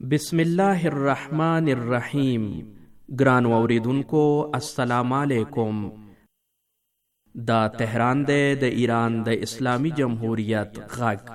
بسم الله الرحمن الرحیم. ګرانو اوریدونکو السلام علیکم. دا تهران دی د ایران د اسلامی جمهوریت غږ.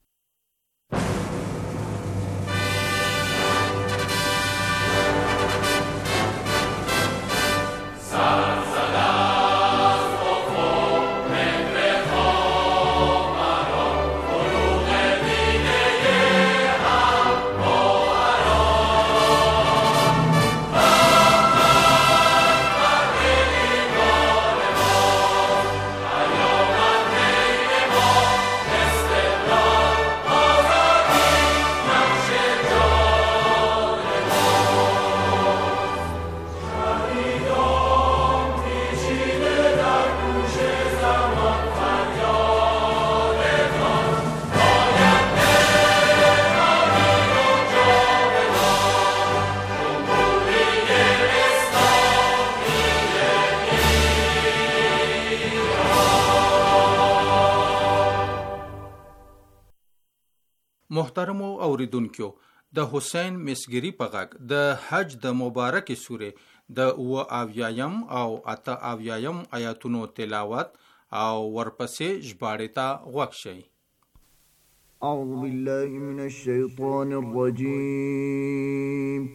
محترمو اوریدونکو، د حسین مسګری په غږ د حج د مبارکې سورې د اویایم او 88 آیاتونو تلاوت او ورپسې ژباړې ته غوږ شئ. اعوذ بالله من الشیطان الرجیم.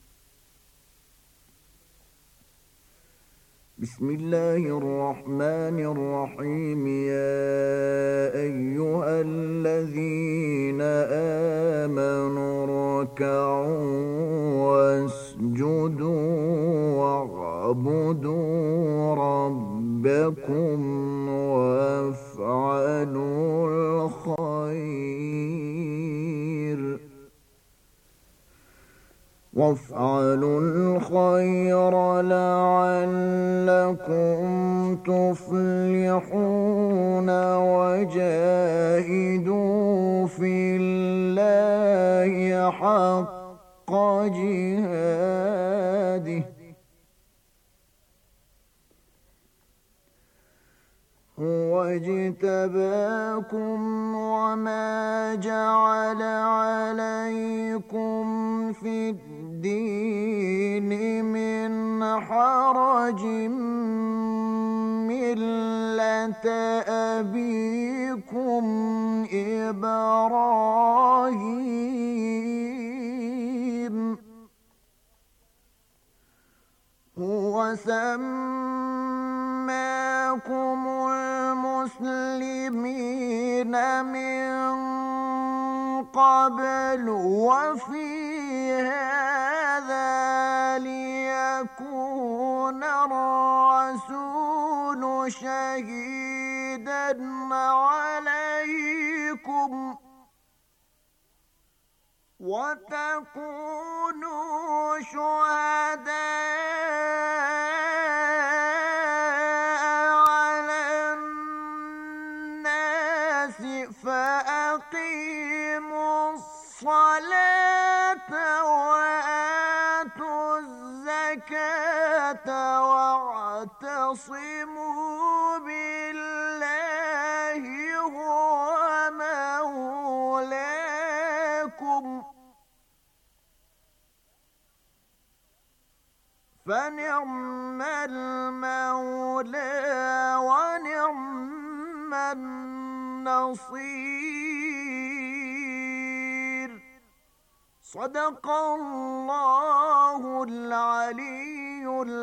بسم الله الرحمن الرحيم. يا أيها الذين آمنوا اركعوا واسجدوا واعبدوا ربكم وافعلوا الخير لعلكم تفلحون وجاهدوا في الله حق جهاده هو اجتباكم وما جعل عليكم في الدين من حرج ملة أبيكم إبراهيم هو سماكم المسلمين من قبل وفي هذا ليكون الرسول شهيدا عليكم وتكونوا شهداء على الناس فأقيموا الصلاة وآتوا الزكاة واعتصموا بالله هو مولاكم فنعم المولى ونعم النصير. صدق الله العلي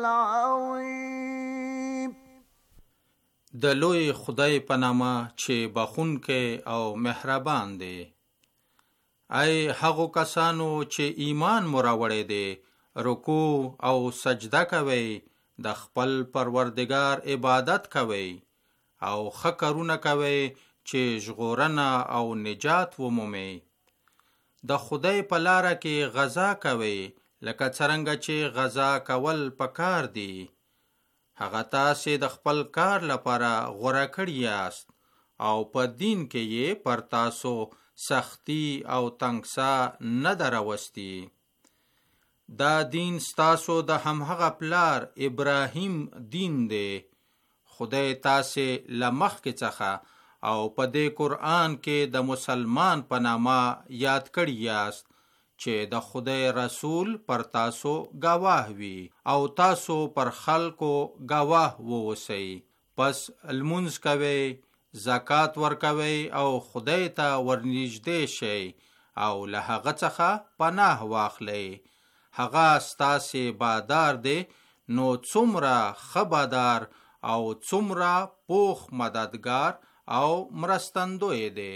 العظيم. د لوی خدای په نامه چې بخښونکی او مهربان دی. ای هغو کسانو چې ایمان مو راوړی دی، رکوع او سجده کوئ، د خپل پروردگار عبادت کوئ او ښه کارونه کوئ چې ژغورنه او نجات ومومئ. د خدای په لاره کې غزا کوئ لکه څرنګه چې غزا کول پکار دي. هغه تاسې د خپل کار لپاره غوره کړي یاست او په دین کې یې پر تاسو سختی او تنګسا نه ده راوستي. دا دین ستاسو د همهغه پلار ابراهیم دین دی. خدای تاسې له مخکې څخه او په دې قرآن کې د مسلمان په نامه یاد کړي یاست چې د خدای رسول پر تاسو گواه وي او تاسو پر خلکو گواه ووسئ. پس لمونځ کوئ، زکات ورکوئ او خدای ته ورنږدې شئ او له هغه څخه پناه واخلئ. هغه ستاسې بادار دی، نو څومره ښه بادار او څومره پوخ مددگار او مرستندوی دی.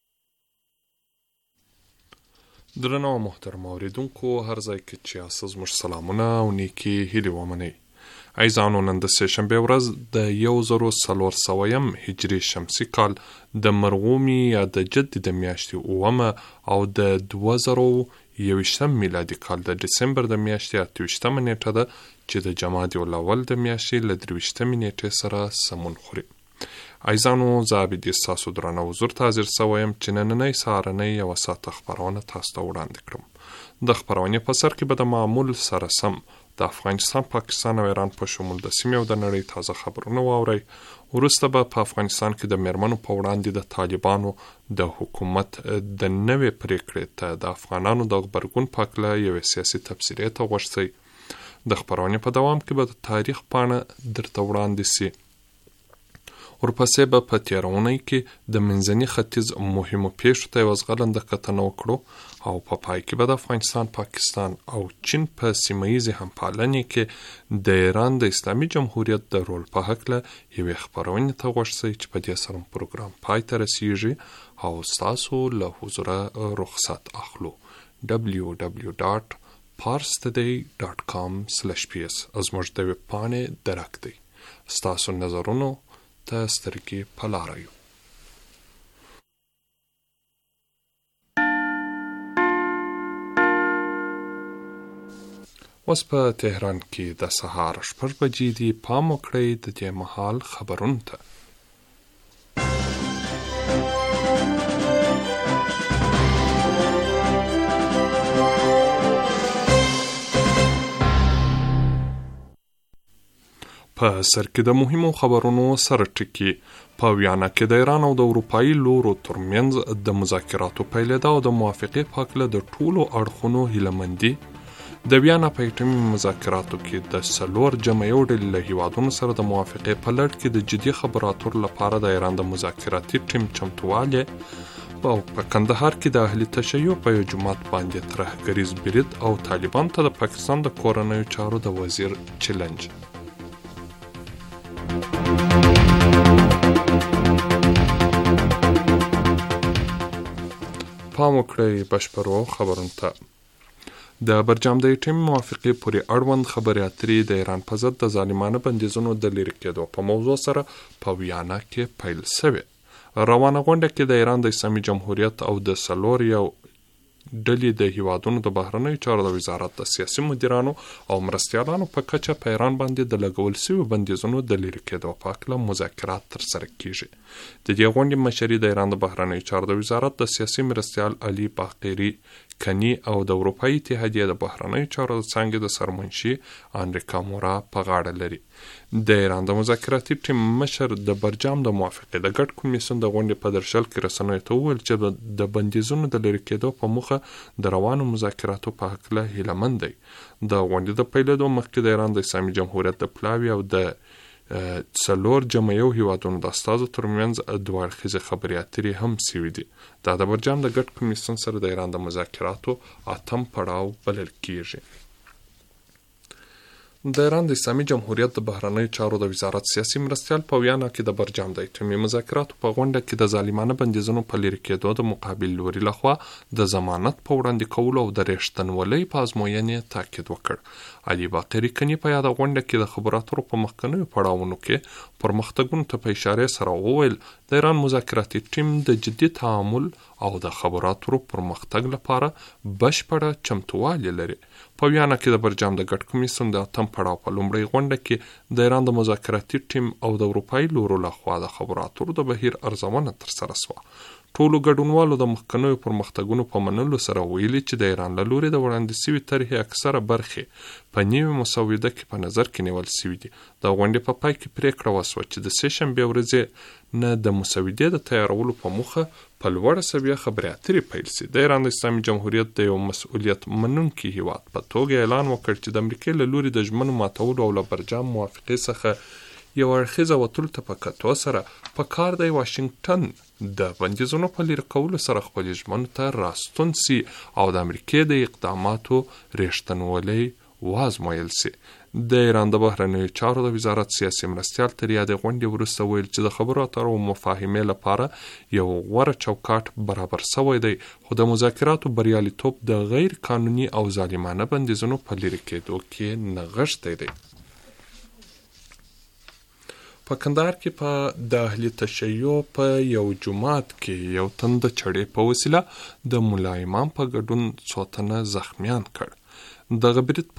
درنو محترم اوریدونکو، هر ځای کې چې یاست زموږ سلامونه او نیکې هیلې ومنئ. عزیزانو، نن د سهشنبې ورځ د 1400 هجري شمسي کال د مرغومي یا د جدي د میاشتې 9 او د 2021 میلادي کال د ډسمبر د میاشتې 28 نیټه ده چې د جمادی الاول د میاشتې له 23 نیټې سره سمون خوري. عزیزانو، زه عابدي ستاسو درنه حضور ته حاضر سویم چې نننۍ سهارنۍ یوه ساعته خپرونه تاسو ته وړاندې کړم. د خپرونې په سر کې به د معمول سره سم د افغانستان، پاکستان او ایران په شمول د سیمې او د نړۍ تازه خبرونه واورئ. وروسته به په افغانستان کې د میرمنو په وړاندې د طالبانو د حکومت د نوې پریکړې ته د افغانانو د غبرګون په هکله یوې سیاسي تبصرې ته غوښتئ. د خپرونې په دوام کې به د تاریخ پاڼه درته وړاندې سي. ورپسې به په تېرونۍ کې د منځني ختیځ مهمو پیښو ته یوه ځغلنده کتنه وکړو او په پای کې به د افغانستان، پاکستان او چین په سیمهییزې همپالنې کې د ایران د اسلامي جمهوریت د رول په هکله یوې خپرونې ته غوښتئ چې په دې سره پروګرام پای ته رسیږي او ستاسو له حضوره رخصت اخلو. www.parstoday.com/ps زموږ د ویب پاڼې درک دی. ستاسو نظرونو ته سترګې په لاره یو. اوس په تهران کې د سهار 6 بجې دي. پام وکړئ د دې مهال خبرونو ته. په سر کې د مهمو خبرونو سره ټکی. په ویانا کې د ایران او د اروپایي لورو ترمنځ د مذاکراتو پیلېدا او د موافقې په هکله د ټولو اړخونو هیلهمندي. د ویانا په اټومي مذاکراتو کې د 4 جمعیو ډلې له هیوادونو سره د موافقې په لړ کې د جدي خبرو اترو لپاره د ایران د مذاکراتي ټیم چمتووالی او په کندهار کې د اهلي تشیع په یو جومات باندې ترهګریز برید او طالبان ته د پاکستان د کورنیو چارو د وزیر چیلنج. پام وکړئ بشپړو خبرونو ته. د برجام د اټومي موافقې پورې اړوند خبرې اترې د ایران په ضد د ظالمانه بندیزونو د لرې کېدو په موضوع سره په ویانا کې پیل شوې. روانه غونډه کې د ایران د اسلامي جمهوریت او د 4 ډلې د هیوادونو د بهرنیو چارو د وزارت د سیاسي مدیرانو او مرستیالانو په کچه په ایران باندې د لګول شویو بندیزونو د لرې کېدو په هکله مذاکرات ترسره کیږي. د دې غونډې مشري د ایران د بهرنیو چارو د وزارت د سیاسي مرستیال علي باقری کنی او د اروپایي اتحادیې د بهرنیو چارو د څانګې د سرمنشي انریکا مورا په غاړه لري. د ایران د مذاکراتي ټیم مشر د برجام د موافقې د ګډ کمیسیون د غونډې په درشل کې رسنیو ته وویل چې د بندیزونو د لرې کېدو په موخه د روانو مذاکراتو په هکله هیلهمند دی. د غونډې د پیلېدو مخکې د ایران د اسلامي جمهوریت د پلاوي او د 4 جمعیو هیوادونو د استازو ترمنځ 2 اړخیزې خبرې اترې هم شوي دي. دا د برجام د ګډ کمیسیون سره د ایران د مذاکراتو 8م پړاو بلل کیږي. د ایران د اسلامي جمهوریت د بهرنیو چارو د وزارت سیاسي مرستیال په ویانا کې د برجام د اټومي مذاکراتو په غونډه کې د ظالمانه بندیزونو په لرې کېدو د مقابل لوري لخوا د ضمانت په وړاندې کولو او د ریښتینولۍ په ازموینې تاکید وکړ. علي باقری کنی په یاده غونډه کې د خبرو اترو په مخکنیو پړاوونو کې پرمختګونو ته په اشاره سره وویل د ایران مذاکراتي ټیم د جدي تعامل او د خبرو اترو پرمختګ لپاره بشپړه چمتووالی لري. په ویانا کې د برجام د ګډ کمیسیون د 8م پړاو په لومړۍ غونډه کې د ایران د مذاکراتي ټیم او د اروپایي لورو لخوا د خبرو اترو د بهیر ارزونه ترسره شوه. ټولو ګډونوالو د مخکنیو پرمختګونو په منلو سره ویلي چې د ایران له لوري د وړاندې سوي طرحې اکثره برخې په نوې مسوده کې په نظر کې نیول سوي دي. د غونډې په پای کې پریکړه وسوه چې د سې شنبې ورځې نه د مسودې د تیارولو په موخه په لوړه سویه خبرې اترې پیل سي. د ایران د اسلامي جمهوریت د یو مسؤلیت منونکي هیواد په توګه اعلان وکړ چې د امریکا له لوري د ژمنو ماتولو او له برجام موافقې څخه یو اړخیزه وتلو ته په کتو سره په کار دی واشنګټن د بندیزونو په لرې کولو سره خپلې ژمنو ته راستون سي او د امریکا د اقداماتو رښتینولۍ وازمویل سي. د ایران د بهرنیو چارو د وزارت سیاسي مرستیال تر یادې غونډې وروسته ویل چې د خبرو اترو او مفاهمې لپاره یو غوره چوکاټ برابر سوی دی، خو د مذاکراتو بریالیتوب د غیر قانوني او ظالمانه بندیزونو په لرې کېدو کې نغښتی دی. په کندهار کې په د اهل تشیع په یو جومات کې یو تن د چړې په وسیله د ملا امام په ګډون څو تنه زخمیان کړ. دغه برید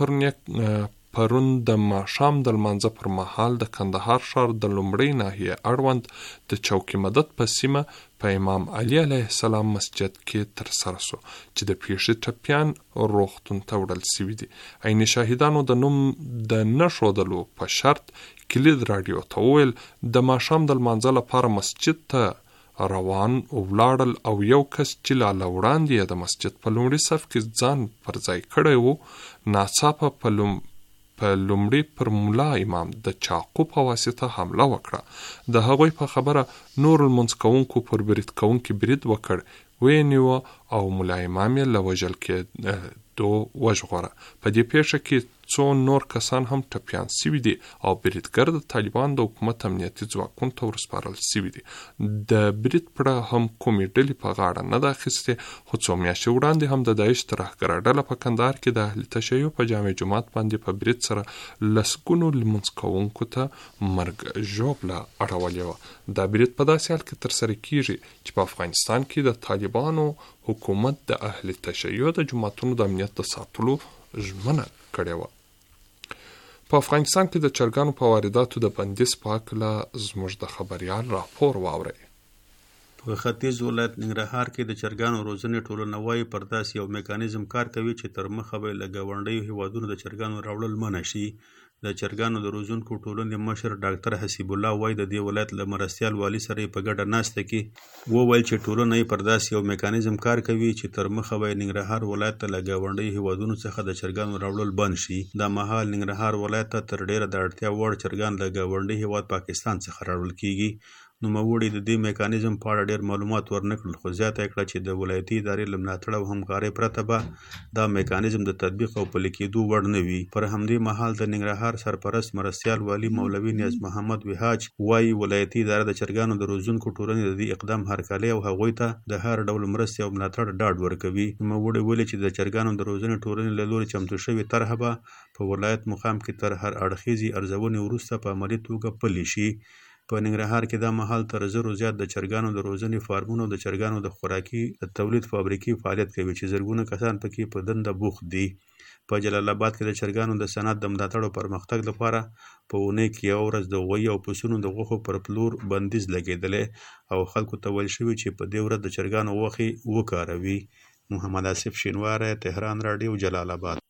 پرون د ماښام د لمانځه پر مهال د کندهار ښار د لومړۍ ناحیې اړوند د چوکي مدد په سیمه په امام علي علیه السلام مسجد کې ترسره سو چې د پیښې ټپیان روغتون ته وړل سوي دي. عیني شاهدانو د نوم د نه ښودلو په شرط کلید راډیو ته وویل د ماښام د لمانځه لپاره مسجد ته روان ولاړل او یو کس چې لا وړاندې د مسجد په لومړي صف کې ځان پر ځای کړی و ناڅاپه په لومړي پر ملا امام د چاقو په واسطه حمله وکړه. د هغوی په خبره نور المنځ کوونکو پر برید کوونکي برید وکړ، وینیوه او ملا امام یې له وژل کېدو وژغوره. په دې پیښه کې څو نور کسان هم ټپیان سوي دي او بریدګر د طالبان د حکومت امنیتي ځواکونو ته ورسپارل سوي دي. د برید پړه هم کومې ډلې په غاړه نه ده اخیستې، خو څو میاشتې وړاندې هم د داعش ترهګره ډله په کندهار کې د اهل تشیع په جامع جومات باندې په برید سره لسګونو لمونځ کوونکو ته مرګ ژوبله اړولې وه. دا برید په داسې حال کې ترسره کیږي چې په افغانستان کې د طالبانو حکومت د اهل تشیع د جوماتونو د امنیت د ساتلو ژمنه کړې وه. په افغانستان کې د چرګانو په وارداتو د بندیز په هکله زموږ د خبریال راپور واورئ. په ختیځ ولایت ننګرهار کې د چرګانو روزنې ټولنه وايي پر داسې یو میکانیزم کار کوي چې تر مخه به له ګاونډیو هیوادونو د چرګانو راوړل منع شي. د چرګانو د روزونکو ټولنې مشر ډاکټر حسیب الله وایي د دې ولایت له مرستیال والي سره په ګډه ناسته کې وویل چې ټولنه یې پر داسې یو میکانیزم کار کوي چې تر مخه به ننګرهار ولایت ته له ګاونډیو هیوادونو څخه د چرګانو راوړل بند شي. دا مهال ننګرهار ولایت ته تر ډیره د اړتیا وړ چرګان له ګاونډي هیواد پاکستان څخه راوړل کیږي. نوموړي د دې میکانیزم په اړه ډیر معلومات ورنکړل، خو زیاته کړه چې د ولایتي ادارې له ملاتړ او همکارۍ پرته به دا میکانیزم د تطبیق او پلي کېدو وړ نه وي. پر همدې مهال د ننګرهار سرپرست مرستیال والي مولوي نیاز محمد وهاج وایي ولایتي اداره د چرګانو د روزونکو ټولنې د دې اقدام هرکلی او هغوی ته د هر ډول مرستې او ملاتړ ډاډ ورکوي. نوموړي ویلي چې د چرګانو د روزنې ټولنې له لوري چمتو شوې طرحه به په ولایت مقام کې تر هر اړخیزې ارزونې وروسته په عملي توګه پلي شي. په ننګرهار کې دا مهال تر 1000 زیات د چرګانو د روزنې فارمونو د چرګانو د خوراکي تولید فابریکې فعالیت کوي چې زرګونه کسان پکې په دنده بوخت دي. په جلال آباد کې د چرګانو د صنعت د ملاتړ او پرمختګ لپاره په اونۍ کې یو ورځ د غویو او پسونو د غوښو پر پلور بندیز لګېدلی او خلکو ته ویل شوي چې په دې ورځ د چرګانو غوښې وکاروي. محمد آصف شینواری، تهران رادیو، جلال آباد.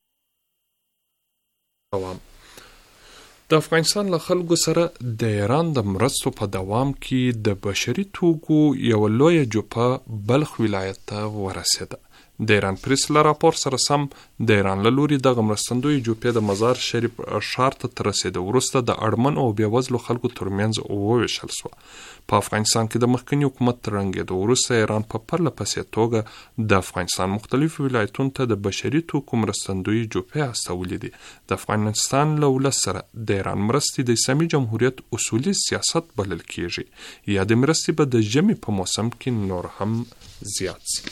د افغانستان له خلکو سره د ایران د مرستو په دوام کې د بشري توکو یو لویه جوپه بلخ ولایت ته ورسېده. د ایران پریس له راپور سره سم د ایران له لوري دغه مرستندویې جوپې د مزار شریف ښار ته تر رسېدو وروسته د اړمن او بېوزلو خلکو ترمنځ وویشل سوه. په افغانستان کې د مخکني حکومت تر ړنګېدو وروسته ایران په پرله پسې توګه د افغانستان مختلفو ولایتونو ته د بشري توکو مرستندویې جوپې استولې دي. د افغانستان له ولس سره د ایران مرستې د اسلامي جمهوریت اصولي سیاست بلل کیږي. یا د مرستې به د ژمي په موسم کې نور هم زیات سي.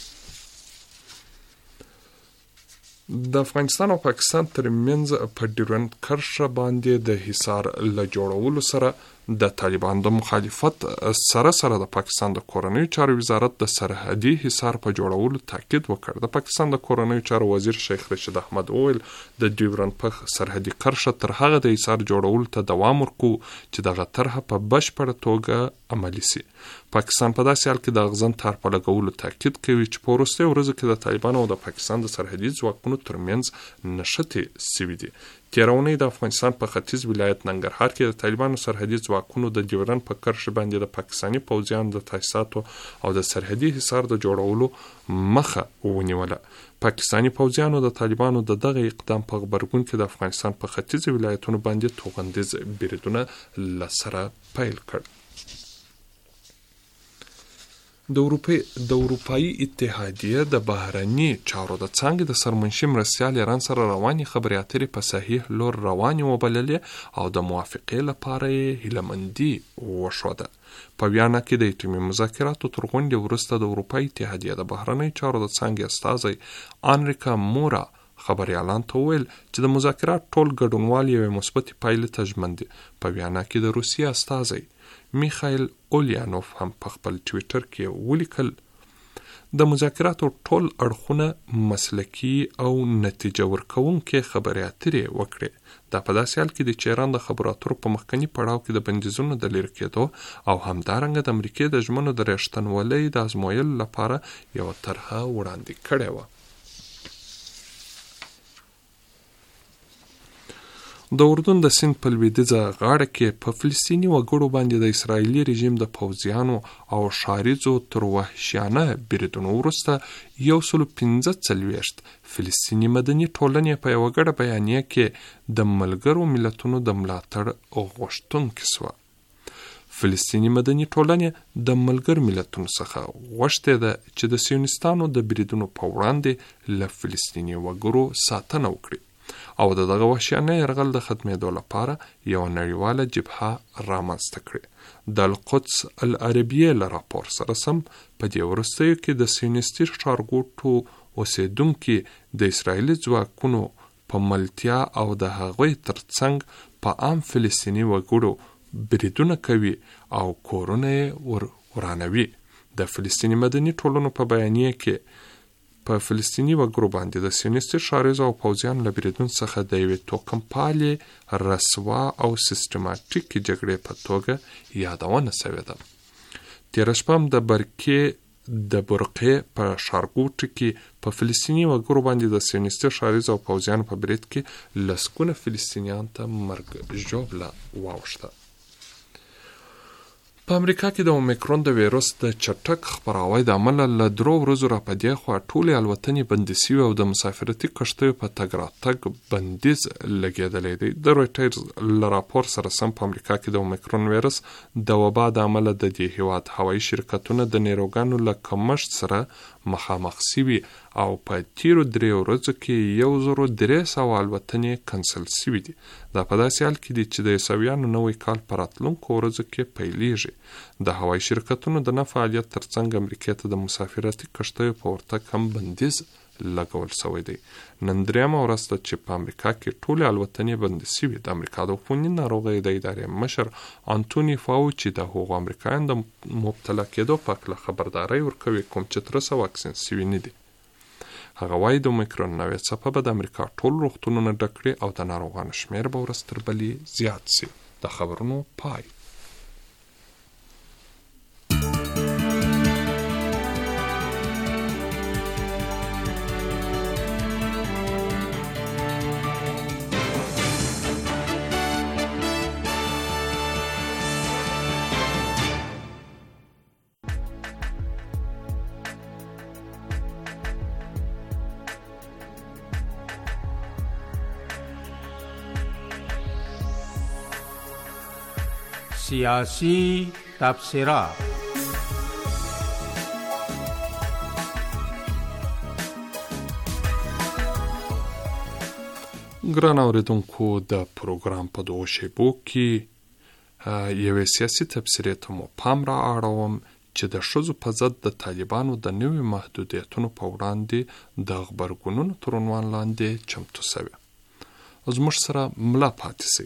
د افغانستان او پاکستان ترمنځ په ډیورنډ کرښه باندې د حصار له جوړولو سره د طالبانو د مخالفت سره د پاکستان د کورنیو چارو وزارت د سرحدي حصار په جوړولو تاکید وکړ. د پاکستان د کورنیو چارو وزیر شیخ رشید احمد وویل د ډیورن پخ سرحدي کرښه تر هغه د حصار جوړولو ته دوام ورکو چې دغه طرحه په بشپړه توګه عملي سي. پاکستان په داسې حال کې د اغزن تار په لګولو تاکید کوي چې په وروستیو ورځو کې د طالبانو او د پاکستان د سرحدي ځواکونو ترمنځ نښتې سوي دي. تېره اونۍ د افغانستان په ختیځ ولایت ننګرهار کې د طالبانو سرحدي ځواکونو د ډیورن په کرښه باندې د پاکستاني پوځیانو د تاسیساتو او د سرحدي حصار د جوړولو مخه ونیوله. پاکستاني پوځیانو د طالبانو د دغه اقدام په غبرګون کې د افغانستان په ختیځ ولایتونو باندې توغندیز بریدونه لسره پیل کړ. د اروپایي اتحادیه د بهرني چارو د څانګې د سرمنشي مرستیال ایران سره روانې خبرې اترې په صحیح لور روانې وبللې او د موافقې لپاره یې هیلهمندي وښوده. په ویانا کې د ایټمي مذاکراتو تر غونډې وروسته د اروپایي اتحادیه د بهرني چارو د څانګې استازی انریکا مورا خبریالانو ته وویل چې د مذاکرات ټول ګډونوال یوې مثبتې پایلې ته ژمن دي. په ویانا کې د روسیې استازی میخایل اولیانوف هم په خپل ټویټر کې ولیکل د مذاکراتو ټول اړخونه مسلکي او نتیجه ورکوونکې خبرې اترې وکړې. دا په داسې حال کې د چې ایران د خبرو اترو په مخکني پړاو کې د بندیزونو د لرې کېدو او همدارنګه د امریکې د ژمنو د ریښتینولۍ د ازمویلو لپاره یوه طرحه وړاندې کړې وه. د اردن د سیند په لویدیځه غاړه کې په فلسطیني وګړو باندې د اسرائیلي رژیم د پوځیانو او ښاریزو تر وحشیانه بریدونو وروسته 145 فلسطیني مدني ټولنې په یوه ګډه بیانیه کې د ملګرو ملتونو د ملاتړ غوښتونکې سوه. فلسطیني مدني ټولنې د ملګرو ملتونو څخه غوښتې ده چې د سیونستانو د بریدونو په وړاندې له فلسطیني وګړو ساتنه وکړي او دغه وحشیانه یرغل د ختمېدو لپاره یوه نړیواله جبهه رامنځته کړي. د القدس العربیه له راپور سره سم په دې وروستیو کې د سیونستي ښارګوټو اوسېدونکي د اسرائیلي ځواکونو په ملتیا او د هغوی ترڅنګ په عام فلسطیني وګړو بریدونه کوي او کورونه یې ورانوي. د فلسطیني مدني ټولنو په بیانیه کې په فلسطیني وګړو باندې د سیونستي ښاریزو او پوځیانو له بریدون څخه د یوې توکمپالې رسوا او سیستماتیکې جګړې په توګه یادونه سوې ده. تېره شپه هم د برقې په ښارګوټي کې په فلسطیني وګړو باندې د سیونستي ښاریزو او پوځیانو په برید کې لسګونه فلسطینیان ته مرګ ژوبله واوښته. په امریکا کې د اومیکرون د ویروس د چټک خپراوي د امله له 3 ورځو را په دې خوا ټولې الوتنې بندې شوې او د مسافرتي کښتیو په تګ راتګ بندیز لګېدلی دی. د رویټرز له راپور سره سم په امریکا کې د اومیکرون ویروس د وبا د امله د دې هیواد هوایي شرکتونه د نیروګانو له کمښت سره مخامخ شوي او په تیرو 3 ورځو کې 1300 الوتنې کنسل شوي دي. دا په داسې حال کې دي چې د عیسویانو نوی کال په راتلونکو ورځو کې پیلیږي. د هوایي شرکتونو د نه فعالیت ترڅنګ امریکې ته د مسافرتي کښتیو په ورتګ هم بندیز لګول شوی دی. نن 3مه ورځ ده چې په امریکا کې ټولې الوتنې بندې شوي. د امریکا د عفوني ناروغیو د ادارې مشر انټوني فاوچي د هغو امریکایانو د مبتلا کېدو په هکله خبرداری ورکوي کوم چې تر اوسه واکسین شوي نه دي. هغه وایي د اومیکرون نوې څپه به د امریکا ټول روغتونونه ډک کړي او د ناروغانو شمېر به ورځ تر بلې زیات شي. د خبرونو پای. سیاسی تبصرات. ګران اوریدونکو د پروګرام په دوه شیبو کې یوې سیاسي تبصرې ته مو پام را اړوم چې د ښځو په ضد د طالبانو د نوي محدودیتونو په وړاندې د غبرګونونو تر عنوان لاندې چمتو شوې. زموږ سره ملا پاتې شئ.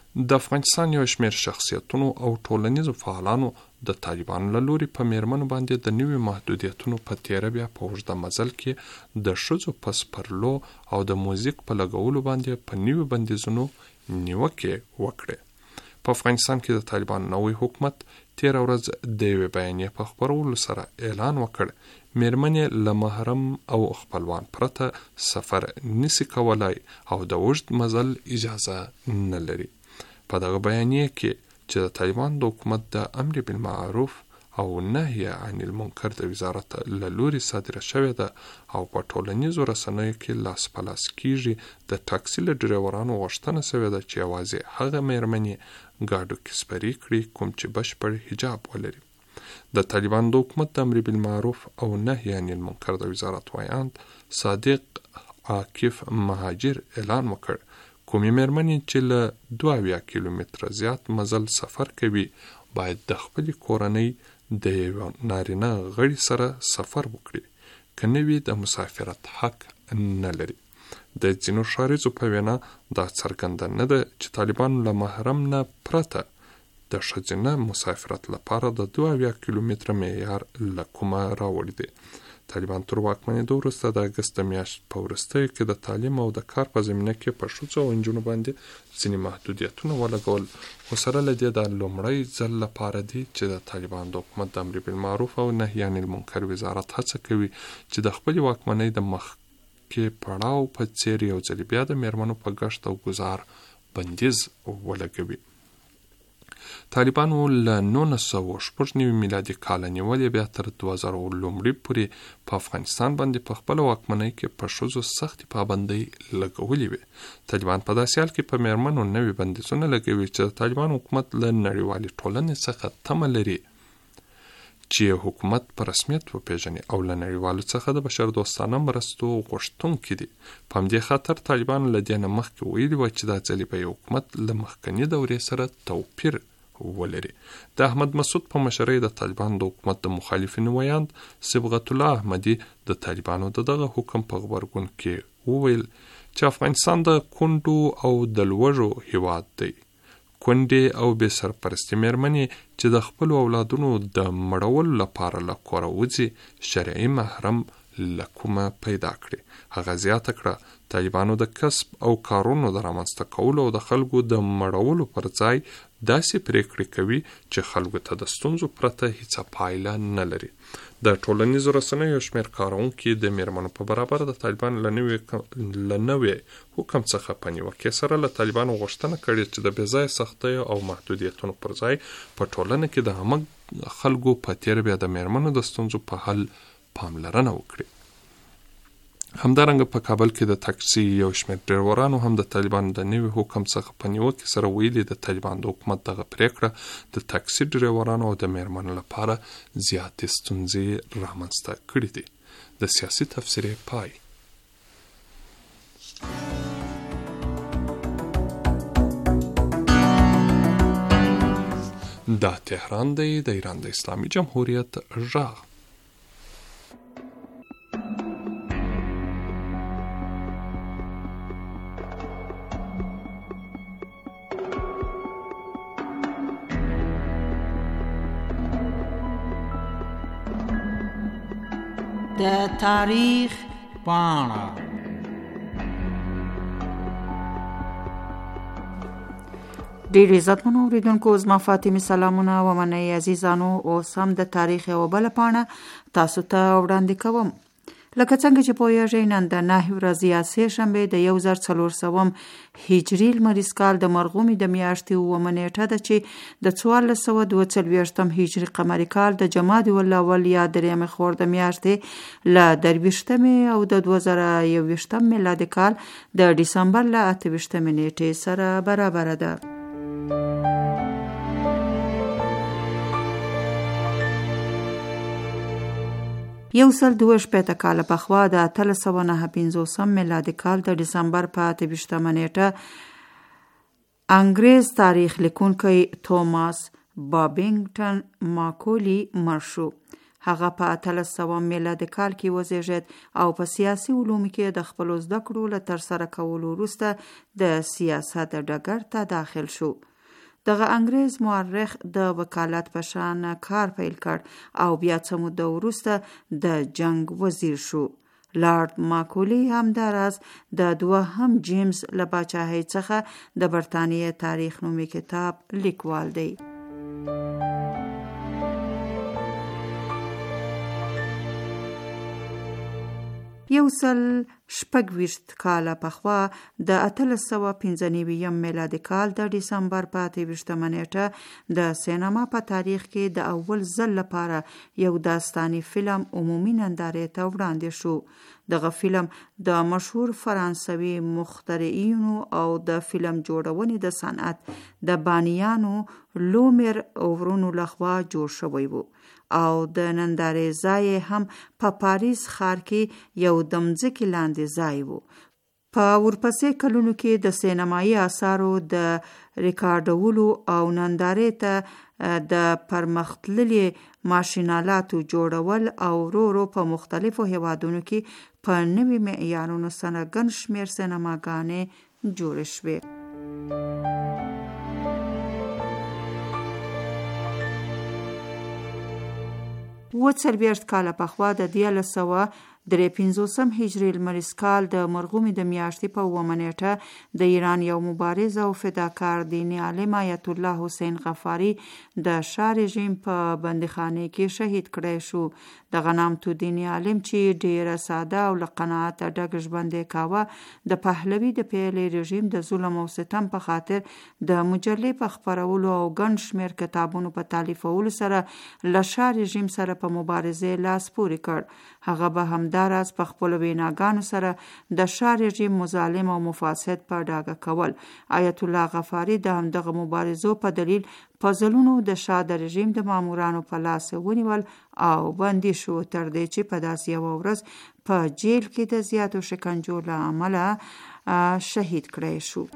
د افغانستان یو شمېر شخصیتونو او ټولنیزو فعالانو د طالبانو له لوري په میرمنو باندې د نوي محدودیتونو په تیره بیا په اوږده مزل کې د ښځو په سپرلو او د موزیک په لګولو باندې په نوي بندیزونو نیوکې وکړې. په افغانستان کې د طالبانو نوی حکومت تیره ورځ د یوې بیانیې په خپرولو سره اعلان وکړ میرمنې له محرم او خپلوان پرته سفر نسی کولای او د اوږد مزل اجازه نه لري. په دغه بیانیه کې چې د طالبان د حکومت د امر بالمعروف او نهی عن المنکر د وزارت له لوري صادره شوې ده او په ټولنیزو رسنیو کې لاس په لاس کیږي د ټاکسي له ډریورانو غوښتنه شوې ده چې یوازې هغه میرمنې ګاډو کې سپري کړي کوم چې بشپړ حجاب ولري. د طالبان د حکومت د امر بالمعروف او نهی عن المنکر د وزارت وایاند صادق عاکف مهاجر اعلان وکړ کومې میرمنې چې له 22 کیلومتره زیات مزل سفر کوي باید د خپلې کورنۍ د یو نارینه غړي سره سفر وکړي که نه وي د مسافرت حق نه لري. د ځینو شاریزو په وینا دا څرګنده نه ده چې طالبان له محرم نه پرته د ښځینه مسافرت لپاره د 22 کیلومتره معیار له کومه راوړی دی. طالبان تر واکمنېدو وروسته د اګست میاشت په وروستیو کې د تعلیم او د کار په زمینه کې په ښځو او نجونو باندې ځینې محدودیتونه ولګول خو سره له دې د لومړی ځل لپاره دی چې د طالبان د حکومت د امر بالمعروف او نهی عن المنکر وزارت هڅه کوي چې د خپلې واکمنۍ د مخکې پړاو په څیر یو ځل بیا د میرمنو په ګشت او ګزار بندیز ولګوي. طالبانو له 1990 میلادي کال نیولې بیا تر 2000 لومړي پورې په افغانستان باندې په خپل واکمنۍ کې په ښځو سختې پابندۍ لګولې وې. طالبان په داسې حال کې په میرمنو نوي بندیزونه لګوي چې د طالبان حکومت له نړیوالې ټولنې څخه تمه لري چې حکومت په رسمیت وپیژني او له نړیوالو څخه د بشردوستانه مرستو غوښتونکي دي. په همدې خاطر طالبان له دې نه مخکې ویلي وه چې دا ځلې به حکومت له مخکني دورې سره توپیر ولري. د احمد مسعود په مشرۍ د طالبان د حکومت د مخالفینو ویاند صبغت الله احمدي د طالبانو دغه حکم په غبرګون کې وویل چې افغانستان د کونډو او د لوږو هیواد دی. کونډې او بې سرپرستې میرمنې چې د خپلو اولادونو د مړولو لپاره له کوره وځي شرعي محرم له کومه پیدا کړي. هغه زیاته کړه طالبانو د کسب او کارونو د رامنځته کولو او د خلکو د مړولو پر ځای داسې پریکړې کوي چې خلکو ته د ستونزو پرته هیڅ پایله نه لري. د ټولنیزو رسنیو شمېر کاروونکي د میرمنو په برابر د طالبان له نوې حکم څخه په نیوکې سره له طالبانو غوښتنه کړې چې د بې ځایه سختیو او محدودیتونو پر ځای په ټولنه کې د همه خلکو په تیر بیا د میرمنو د ستونزو په حل پاملرنه وکړي. همدارنګه په کابل کې د تاکسي یو شمېر ډریورانو هم د طالبانو د نوي حکم څخه په نیوکې سره ویلي د طالبان د حکومت دغه پریکړه د تاکسي ډریورانو او د میرمنو لپاره زیاتې ستونزې رامنځته کړي دي. د سیاسي تفسیر پای. دا تهران دی د ایران د اسلامي جمهوریت غږ. د تاریخ پاڼه. ډیر عزتمنو اوریدونکو زما فاطمه سلامونه و منئ عزیزانو. اوس هم د تاریخ یو بل پاڼه تاسو ته وړاندې کوم. لکه څنګه چې پوهیږئ نن د 9 ورځې سه شنبه د 1400 هجري لمریز کال د مرغومي د میاشتې 9 نیټه ده چې د 1442 هجري قمري کال د جمادی الاول یا دریم خور د میاشتې ل 23 او د 2021 میلادي کال د دسمبر ل 28 نیټې سره برابر ده. یو سل 2 کال پخوا د 1359 میلادي کال د دسمبر په 28 نیټه انګریز تاریخ لیکونکی توماس بابینګټن ماکولی مړ شو. هغه په 1800 میلادي کال کې وزیږید او په سیاسي علومو کې د خپل زده کړو له ترسره کولو وروسته د سیاست ډګر ته داخل شو. دغه انګریز مورخ د وکالت په شان کار پیل کړ او بیا څه موده وروسته د جنگ وزیر شو. لارډ ماکولی همداراز د دوهم جیمز له پاچاهۍ څخه د برتانیې تاریخ نومي کتاب لیکوال دی. یو سل 26 کاله پخوا د 1895 میلادي کال د ډسمبر په 28 نیټه د سینما په تاریخ کې د اول ځل لپاره یو داستاني فلم عمومي نندارې ته وړاندې شو. دغه فلم د مشهور فرانسوي مخترعینو او د فلم جوړونې د صنعت د بانیانو لومیر اورونو لخوا جوړ شوی وو او د نندارې ځای هم په پاریس ښار کې یو د مځکې لاندې ځای وو. په ورپسې کلونو کې د سینمایي آثارو د ریکارډولو او نندارې ته د پرمختللي ماشینالاتو جوړول او ورو په مختلفو هیوادونو کې په نوي معیارونو سره ګڼ شمېر سینماګانې جوړې شوې. 40 کاله پخوا د 1953 هجري لمریز کال د مرغومي د میاشتې په 9 نیټه د ایران یو مبارز او فداکار دیني عالم آیت الله حسین غفاری د شاه رژیم په بندخانه کې شهید کړی شو. دغه نامتو دیني عالم چې ډیره ساده او له قناعت ډک ژوند یې کاوه د پهلوي د پیلې رژیم د ظلم او ستم په خاطر د مجلې په خپرولو او ګڼ شمېر کتابونو په تالیفولو سره له شاه رژیم سره په مبارزې لاس پورې کړ. هغه به همداراز په خپلو ویناګانو سره د شاه رژیم مظالم او مفاسد په ډاګه کول. آیت الله غفاری د همدغه مبارزو په دلیل په ځلونو د شاه د رژیم د مامورانو په لاس ونیول او بندي شو، تر دې چې په داسې یوه ورځ په جیل کې د زیاتو شکنجو له امله شهید کړی شو.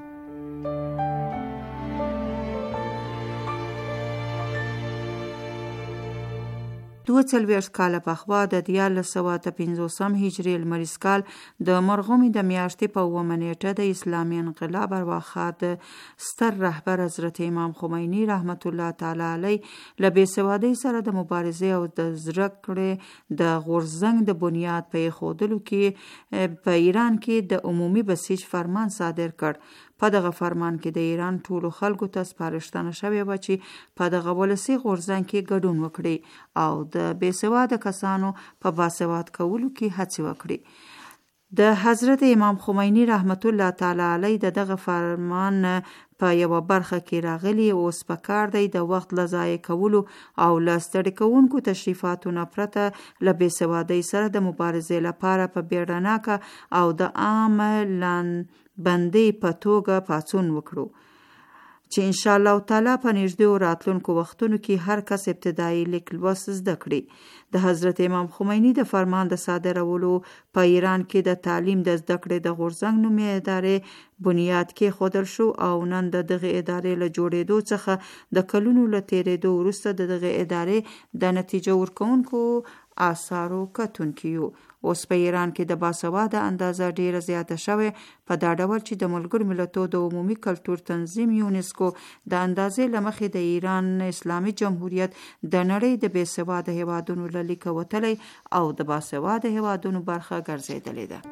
42 کاله پخوا د 1950 هجري لمریز کال د مرغومي د میاشتې په 9 نیټه د اسلامي انقلاب ارواښاد ستر رهبر حضرت امام خمیني رحمت الله تعالی علیه له بېسوادۍ سره د مبارزې او د زړه کړې د غورځنګ د بنیاد په ایښودلو کې په ایران کې د عمومي بسیج فرمان صادر کړ. په دغه فرمان کې د ایران ټولو خلکو ته سپارښتنه شوې وه چې په دغه ولسي غورځنګ کې ګډون وکړي او د بېسواده کسانو په باسواد کولو کې هڅې وکړي. د حضرت امام خمیني رحمت الله تعالی علیه د دغه فرمان په یوه برخه کې راغلی اوس په کار دی د وخت له ضایع کولو او له ستړي کوونکو تشریفاتو نه پرته له بېسوادۍ سره د مبارزې لپاره په بیړناکه او د عام بندۍ په توګه پاڅون وکړو چې ان شاء الله تعالی په نږدې راتلونکو وختونو کې هر کس ابتدایي لیک لوست زده کړي. د حضرت امام خمیني د فرمان د صادرولو په ایران کې د تعلیم د زده کړې د غورځنګ نومي ادارې بنیاد کې خودل شو او نن د دغه ادارې له جوړېدو څخه د کلونو له تیرېدو وروسته د دغه ادارې د نتیجه ورکوونکو آثارو کتونکي یو. اوس په ایران کې د باسواده اندازه ډیره زیاته شوې په دا ډول چې د ملګرو ملتونو د عمومي کلتور تنظیم یونسکو د اندازې له مخې د ایران اسلامي جمهوریت د نړۍ د بېسواده هیوادونو له لیکه وتلی او د باسواده هیوادونو برخه ګرځېدلې ده.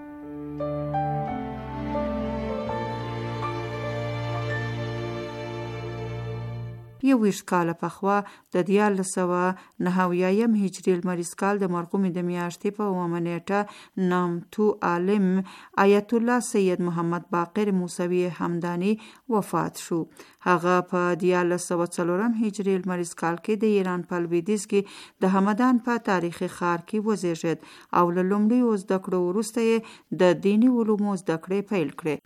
یو 20 کاله پخوا د 1990 هجري لمریز کال د مرغومي د میاشتې په 9 نیټه نامتو عالم آیت الله سید محمد باقر موسوي همداني وفات شو. هغه په 1904 هجري لمریز کال کې د ایران په لویدیځ کې د همدان په تاریخي ښار کې وزیږید او له لومړیو زده کړو وروسته یې د دیني علومو زده کړې پیل کړې.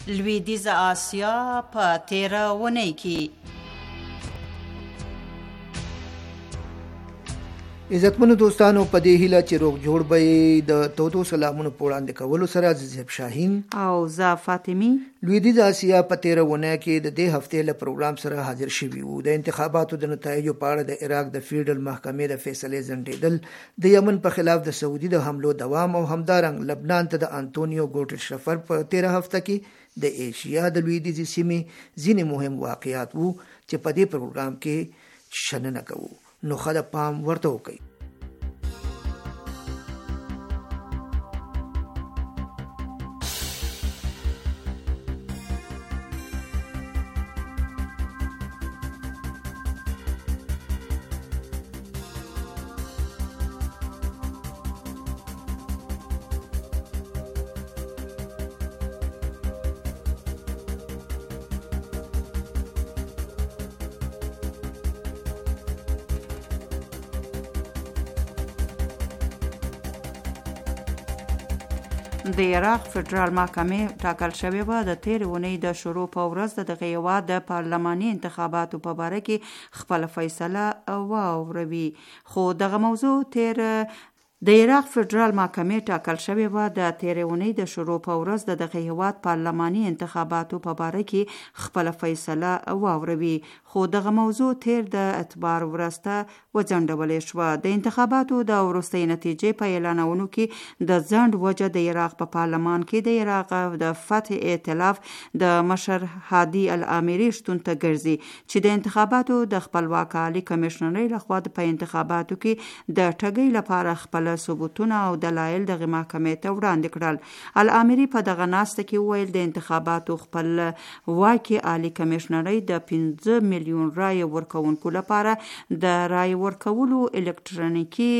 لویدیځه آسیا په تیره اونۍ کې. عزتمنو دوستانو، په دې هیله چې روغ جوړ به د تودو سلامونو په وړاندې کولو سره زیب شاهین او زه فاطمی لویدیځه آسیا په تیره اونۍ کې د دې هفتې له پروګرام سره حاضر شوي وو. د انتخاباتو د نتایجو په اړه د عراق د فیډرل محکمې د فیصلې ځنډېدل، د یمن په خلاف د سعودي د حملو دوام او همدارنګ لبنان ته د انټونیو ګوټرش سفر په تیره هفته کې د ایشیا د لویدیځې سیمې ځینې مهم واقعیات وو چې په دې پروګرام کې شننه کوو. نو خله پام ورته وکړئ. د عراق فدرال محکمې ټاکل شوې وه د تېرې اونۍ د شروع په ورځ د دغه هېواد د پارلماني انتخاباتو په باره کې خپله فیصله واوروي. خو دغه موضوع د عراق فدرال محکمې ټاکل شوې وه د تېرې اونۍ د شروع په ورځ د دغه هېواد پارلماني انتخاباتو په باره کې خپله فیصله واوروي. خو دغه موضوع تیر د اعتبار ورځ ته وځنډولې شوه. د انتخاباتو د وروستۍ نتیجې په اعلانولو کې د ځنډ وجه د عراق په پارلمان کې د عراق د فتح ائتلاف د مشر هادي الاميري شتون ته ګرځي چې د انتخاباتو د خپلواک عالی کمیشنرۍ لخوا په انتخاباتو کې د ټګۍ لپاره خپل ثبوتونه او دلایل دغه محکمې ته وړاندې کړل. الاميري په دغه ناسته کې وویل د انتخاباتو خپل واکي عالی کمیشنرۍ د 15 میلیون رای ورکوونکو لپاره د رای ورکولو الکترونیکي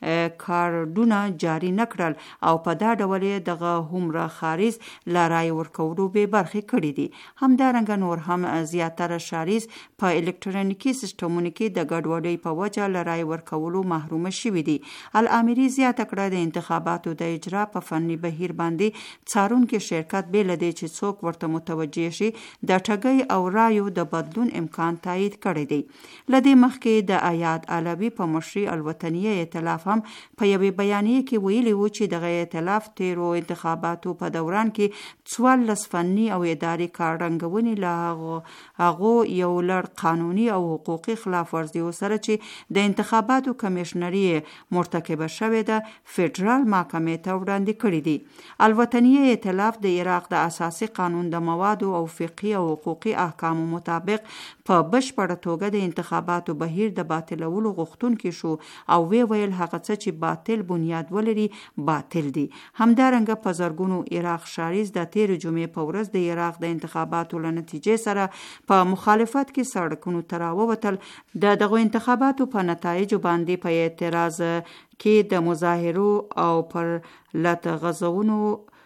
کارډونه جاری نکړل او په دا ډول دغه هومره خارج ل رای ورکولو به برخې کړې دي. همدارنګه نور هم زیاتره شاریز په الکترونیکي سیستمونو کې د ګډوډۍ په وجه ل رای ورکولو محروم شوي دي. الاميري زیاته کړه د انتخاباتو د اجرا په فني بهیر باندې څارونکي شرکت به لدی چې څوک ورته متوجه شي د ټګۍ او رایو د بدلون امکان تایید کړی دی. لدی مخکې د آیاد علوي په مشري الوطنیه ائتلاف هم په یوې بیانیه کې ویلي و چې دغه ائتلاف تیرو انتخاباتو په دوران کې 14 فني او اداري کارنګونې له هغو یو لړ قانوني او حقوقي خلاف ورزیو سره چې د انتخاباتو کمیشنري مرتکبه شوې ده فدرال محکمې ته وړاندې کړي دي. الوطنیه ائتلاف د عراق د اساسي قانون د موادو او فقهي او حقوقي احکامو مطابق په بشپړه توګه د انتخاباتو بهیر د باطلولو غوښتونکي شو او ویل هغه څه چې باطل بنیاد ولري باطل دي. همدارنګه په زرګونو عراق شاریز د تېرې جمعې په ورځ د عراق د انتخاباتو له نتیجې سره په مخالفت کې سړکونو ته راووتل. دغه انتخاباتو په نتایجو باندې په اعتراض کې د مظاهرو او پر لټ غزونو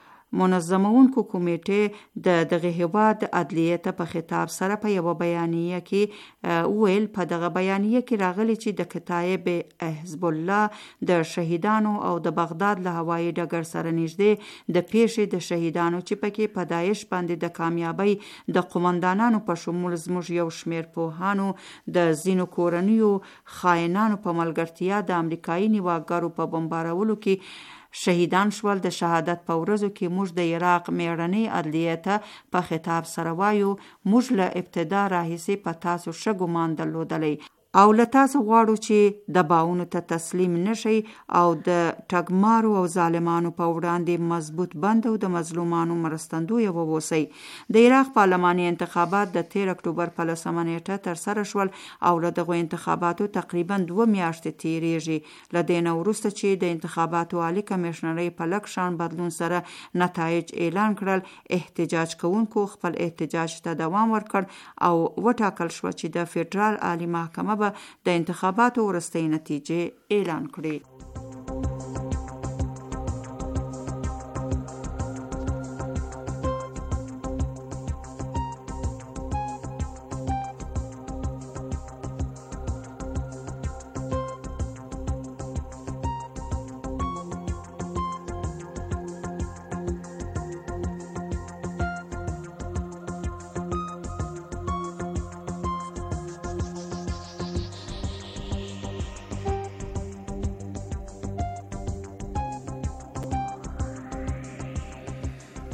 منظمونکو کمیټې د دغه هیواد عدلیه ته په خطاب سره په یو بیانیه کې ویل. په دغه بیانیه کې راغلی چې د کتایب حزب الله د شهیدانو او د بغداد له هوایي ډګر سره نږدې د پیښې د شهیدانو چې پکې په داعش باندې د کامیابی د قومندانانو په شمول زموږ یو شمیر پوهانو د زینو کورنیو خاینانو په ملګرتیا د امریکایي نیواګرو په بمبارولو کې شهیدان شول. د شهادت په ورځو کې موږ د عراق میړنۍ عدلیه ته په خطاب سره وایو موږ له ابتدا راهیسې په تاسو ښه ګمان درلودلی او له تاسو غواړو چې د باونو ته تسلیم نشئ او د ټګمارو او ظالمانو په وړاندې مضبوط بند او د مظلومانو مرستندوی واوسئ. د عراق پارلماني انتخابات د 13 اکتوبر په 10 نیټه ترسره شول او له دغه انتخاباتو تقریبا 2 میاشتې تیریږي. له دې نه وروسته چې د انتخاباتو عالی کمیشنرۍ په لږ شان بدلون سره نتایج اعلان کړل، احتجاج کوونکو خپل احتجاج ته دوام ورکړ او وټاکل شو چې د فدرال عالی محکمه به د انتخاباتو وروستۍ نتیجې اعلان کړي.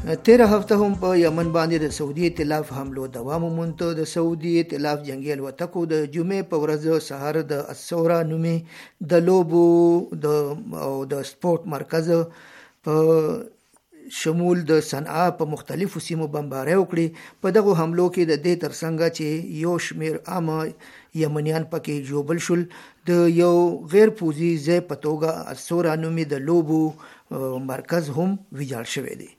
تیره هفته هم په یمن باندې د سعودي ائتلاف حملو دوام وموند. د سعودي ائتلاف جنگي الوتکو د جمعې په ورځ سهار د الثوره نومې د لوبو د سپورت مرکز په شمول د صنعا په مختلفو سیمو بمبارۍ وکړي. په دغه حملو کې د دې ترڅنګ چې یو شمیر عامه یمنیان پکې جوبل شول. د یو غیر پوځي ځای په توګه الثوره نومې د لوبو مرکز هم ویجاړ شوی دی.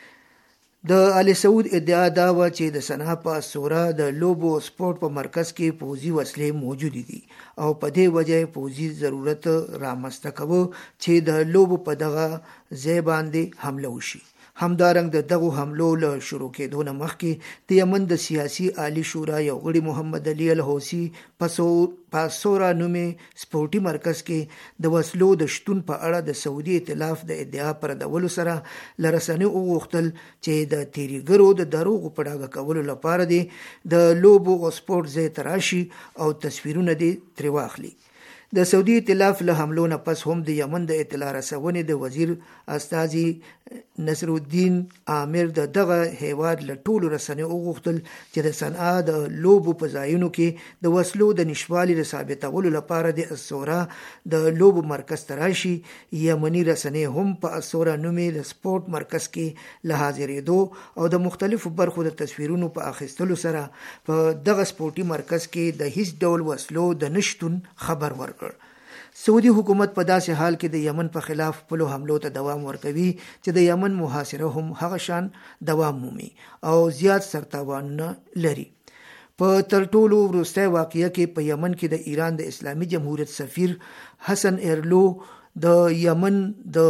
د آل سعود ادعا دا و چې د صنعا په الثوره د لوبو سپورت په مرکز کې پوځي وسلې موجودې دي او په دې وجه پوځي ضرورت رامنځته کوي چې د لوبو په دغه ځای باندې حمله وشي. همدارنګ د دغو حملو له شروع کېدو نه مخکې د یمن د سیاسي عالی شورا یو غړي محمد علي الحوثي په الثوره نومې سپورټي مرکز کې د وسلو د شتون په اړه د سعودي ائتلاف د ادعا پر دولو سره لرسنې وغوښتل چې د تیریګرو د دروغو په ډاګه کولو لپاره دی د لوبو او سپورت ځای تراشي او تصویرونه دی ترې واخلي. د سعودي ائتلاف له حملو نه پس هم د یمن د اطلاع رسونې د وزیر استاذي نصر الدین عامر د دغه هیواد له ټولو رسنیو وغوښتل چې د صنعا د لوبو په ځایونو کې د وسلو د نشوالي د ثابتولو لپاره د الثوره د لوبو مرکز تراشي. یمني رسنۍ هم په الثوره نومې د سپورت مرکز کې له حاضرېدو او د مختلفو برخو د تصویرونو په اخیستلو سره په دغه سپورټي مرکز کې د هیڅ ډول وسلو د نشتون خبر ورکړ. سعودي حکومت په داسې حال کې د یمن په خلاف خپلو حملو ته دوام ورکوي چې د یمن محاصره هم هغه شان دوام مومي او زیات سرتاوانونه لري. په تر ټولو وروستی واقعه کې په یمن کې د ایران د اسلامي جمهوریت سفیر حسن ایرلو د یمن د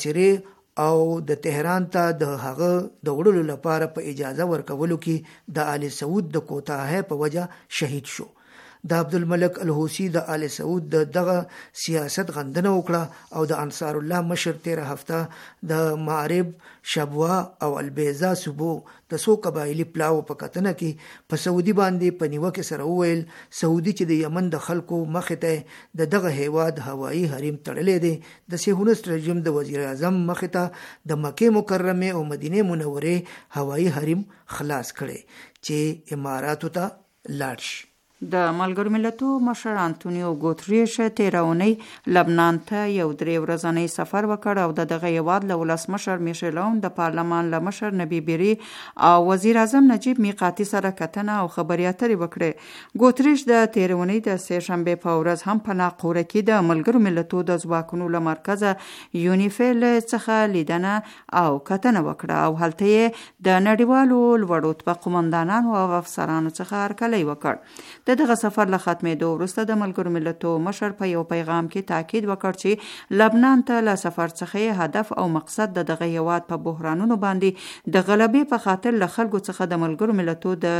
محاصره او د تهران ته د هغه د وړلو لپاره په اجازه ورکولو کې د آل سعود د کوتاهۍ په وجه شهید شو. د عبدالملک الحوثي د آل سعود دغه سیاست غندنه وکړه او د انصار الله مشر تیره هفته د معرب، شبوه او البیزا صوبو د څو قبایلي پلاو په کتنه کې په سعودي باندې په نیوکه سره وویل سعودي چې د یمن د خلکو مخې ته دغه هیواد هوایي حریم تړلی دی، د صهیونیست رژیم د وزیر اعظم مخې ته د مکې مکرمه او مدینه منورې هوایي حریم خلاص کړي چې اماراتو ته لاړ شي. د ملګرو ملتو مشر انټونیو ګوتریش تیره اونۍ لبنان ته یو 3 ورځنی سفر وکړ او دغه هیواد له ولسمشر میشل عون، د پارلمان له مشر نبی بری او وزیر اعظم نجیب میقاتي سره کتنه او خبرې اترې وکړې. ګوتریش د تیره اونۍ د سه شنبه په ورځ هم په ناقوره کې د ملګرو ملتو د ځواکونو له مرکز یونیفیل څخه لیدنه او کتنه وکړه او هلته د نړیوالو لوړ رتبه قومندانانو او افسرانو څخه هرکلی وکړ. دغه سفر له ختمېدو وروسته د ملګرو ملتو مشر په یو پیغام کې تاکید وکړ چې لبنان ته له سفر څخه هدف او مقصد دغه هیواد په بحرانونو باندې د غلبې په خاطر له خلکو څخه د ملګرو ملتو د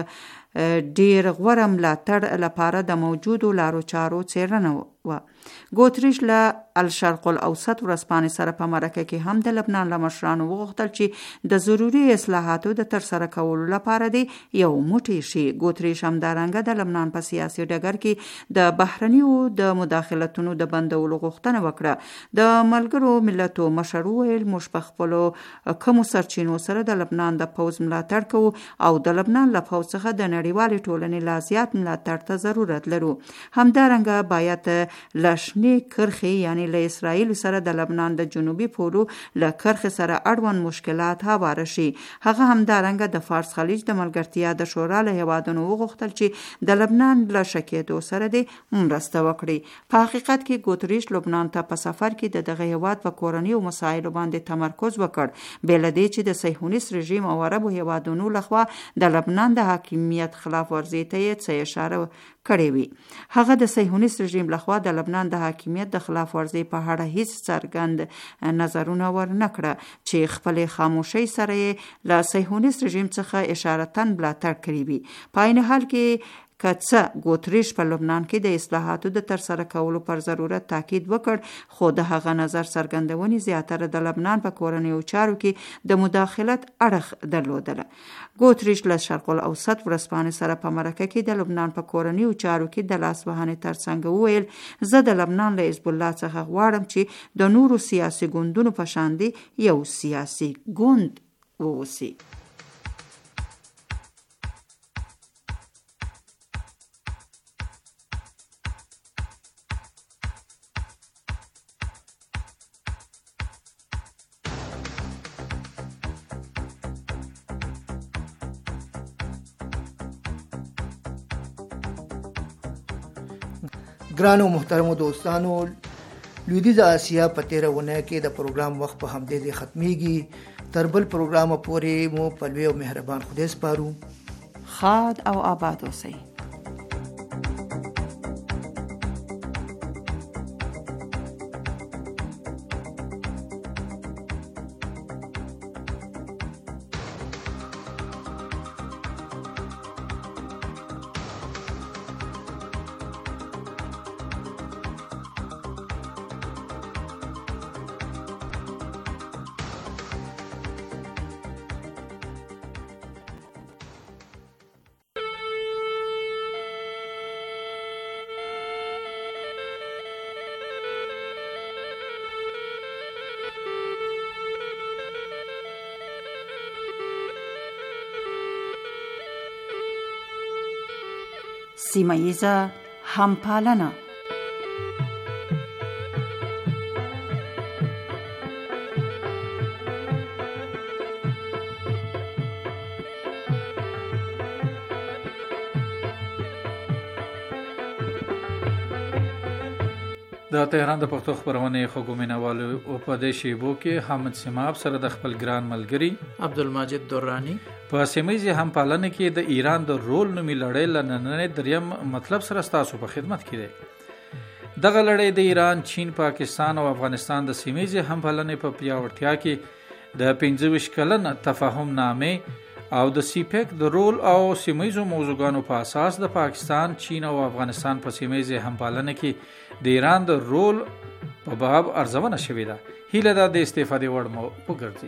ډیر غوره ملاتړ لپاره د موجودو لارو چارو څیړنه و. ګوتریش له الشرق الاوسط ورځپاڼې سره په مرکه کې هم د لبنان له مشرانو وغوښتل چې د ضروري اصلاحاتو د ترسره کولو لپاره دی یو موټی شي. ګوتریش همدارنګه د لبنان په سیاسي ډګر کې د بهرنیو د مداخلتونو د بندولو غوښتنه وکړه. د ملګرو ملتو مشر ویل موږ په خپلو کومو سرچینو سره د لبنان د پوځ ملاتړ کوو او د لبنان له پوځ څخه د نړیوالې ټولنې لا زیات ملاتړ ته ضرورت لرو. همدارنګه باید لشنې کرخې یعنی له اسرائیل سره د لبنان د جنوبي پولو له کرخې سره اړوند مشکلات هواره شي. هغه همدارنګه د فارس خلیج د ملګرتیا د شورا له هیوادونو وغوښتل چې د لبنان له شکېدو سره د مرسته وکړي. په حقیقت کې ګوتریش لبنان ته په سفر کې د دغه هیواد په کورنیو مسایلو باندې تمرکز وکړ، بېله دې چې د صهیونیست رژیم او عربو هیوادونو لخوا د لبنان د حاکمیت خلاف ورزي ته یې څه اشاره کړې وي. هغه د صهیونیست رژیم لخوا د لبنان د حاکمیت د خلاف ورزي په اړه هیڅ څرګند نظرونه ورنکړه چې خپل خاموشي سره یې له صهیونیست رژیم څخه اشارتاً ملاتړ کړی وي. په عین حال کې که ګوتریش په لبنان کې د اصلاحاتو د ترسره کولو پر ضرورت تاکید وکړ، خو د هغه نظر څرګندونې زیاتره د لبنان په کورنیو چارو کې د مداخلت اړخ درلودله. ګوتریش له شرق الاوسط ورځپاڼې سره په مرکه کې د لبنان په کورنیو چارو کې د لاس وهنې ترڅنګ وویل زه د لبنان له حزب الله څخه غواړم چې د نورو سیاسي ګوندونو په شان دی یو سیاسي ګوند واوسي. ګرانو محترمو دوستانو، لویدیځه اسیا په تیره ونه کې د پروګرام وخت په همدې ځای ختمیږي. تر بل پروګرام پورې مو په لوی او مهربان خدای سپارو. خاد او آباد اوسئ. سیمه‌ییزه همپالنه. د تهران د پښتو خبرونه خوږو مینوالو او په دې شیبو کې حامد سیماب سره د خپل ګران ملګری عبدالمجید درانی په سیمه‌ییزه همپالنه کې د ایران د رول نومي لړۍ لننې دریم مطلب سره تاسو په خدمت کې دی. دغه لړۍ د ایران، چین، پاکستان او افغانستان د سیمه‌ییزه همپالنې په پیاوړتیا کې د 25 کلن تفاهم نامې او د سیپیک د رول او سیمه‌ییزو موضوعګانو په اساس د پاکستان، چین او افغانستان په سیمه‌ییزه همپالنه کې د ایران د رول په باب ارزونه شوې ده. هیله ده د استفادې وړ مو وګرځي.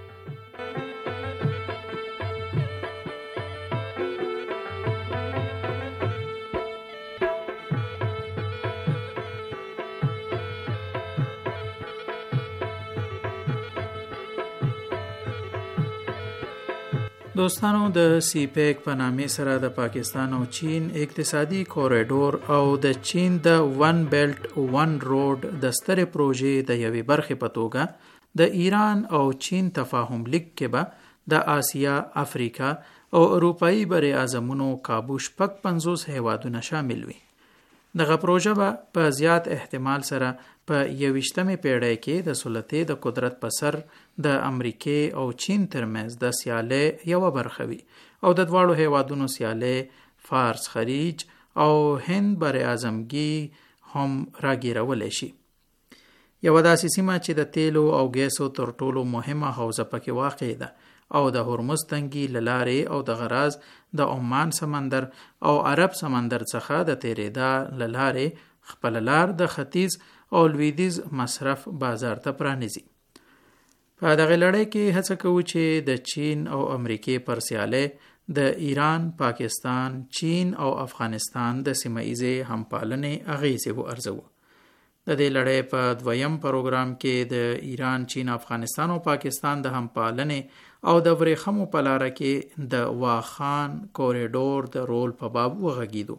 دوستانو، د سی پیک په نامې سره د پاکستان او چین اقتصادي کوریډور او د چین د ون بیلټ ون روډ د سترې پروژې د یوې برخې په توګه د ایران او چین تفاهم لیک کې به د آسیا، افریقا او اروپایي بر اعظمونو کابو شپږ 50 هیوادونه شامل وي. دغه پروژه به په زیات احتمال سره په 21مې پیړۍ کې د سلطې د قدرت په سر د امریکای او چین ترمنځ د سیالۍ یوه برخه وي او د دواړو هیوادونو سیالۍ فارس خلیج او هند بر اعظمګي هم راګیرولی شي. یوه داسې سیمه چې د تیلو او ګیسو تر ټولو مهمه حوزه پکې واقع ده او د هرمز تنګي له لارې او د غراز د عمان سمندر او عرب سمندر څخه د تیریدا له لارې خپل لار د ختیځ او لویدیځ مصرف بازار ته پرانیزي. په دغه لړۍ کې هڅه کوو چې د چین او امریکای پر سیالۍ د ایران، پاکستان، چین او افغانستان د سیمه‌ییزې همپالنې اغیزې وارزوو. د دې لړۍ په دویم پروګرام کې د ایران، چین، افغانستان او پاکستان د همپالنې او د ورېښمو په لاره کې د واخان کوریډور د رول په باب وغږیدو.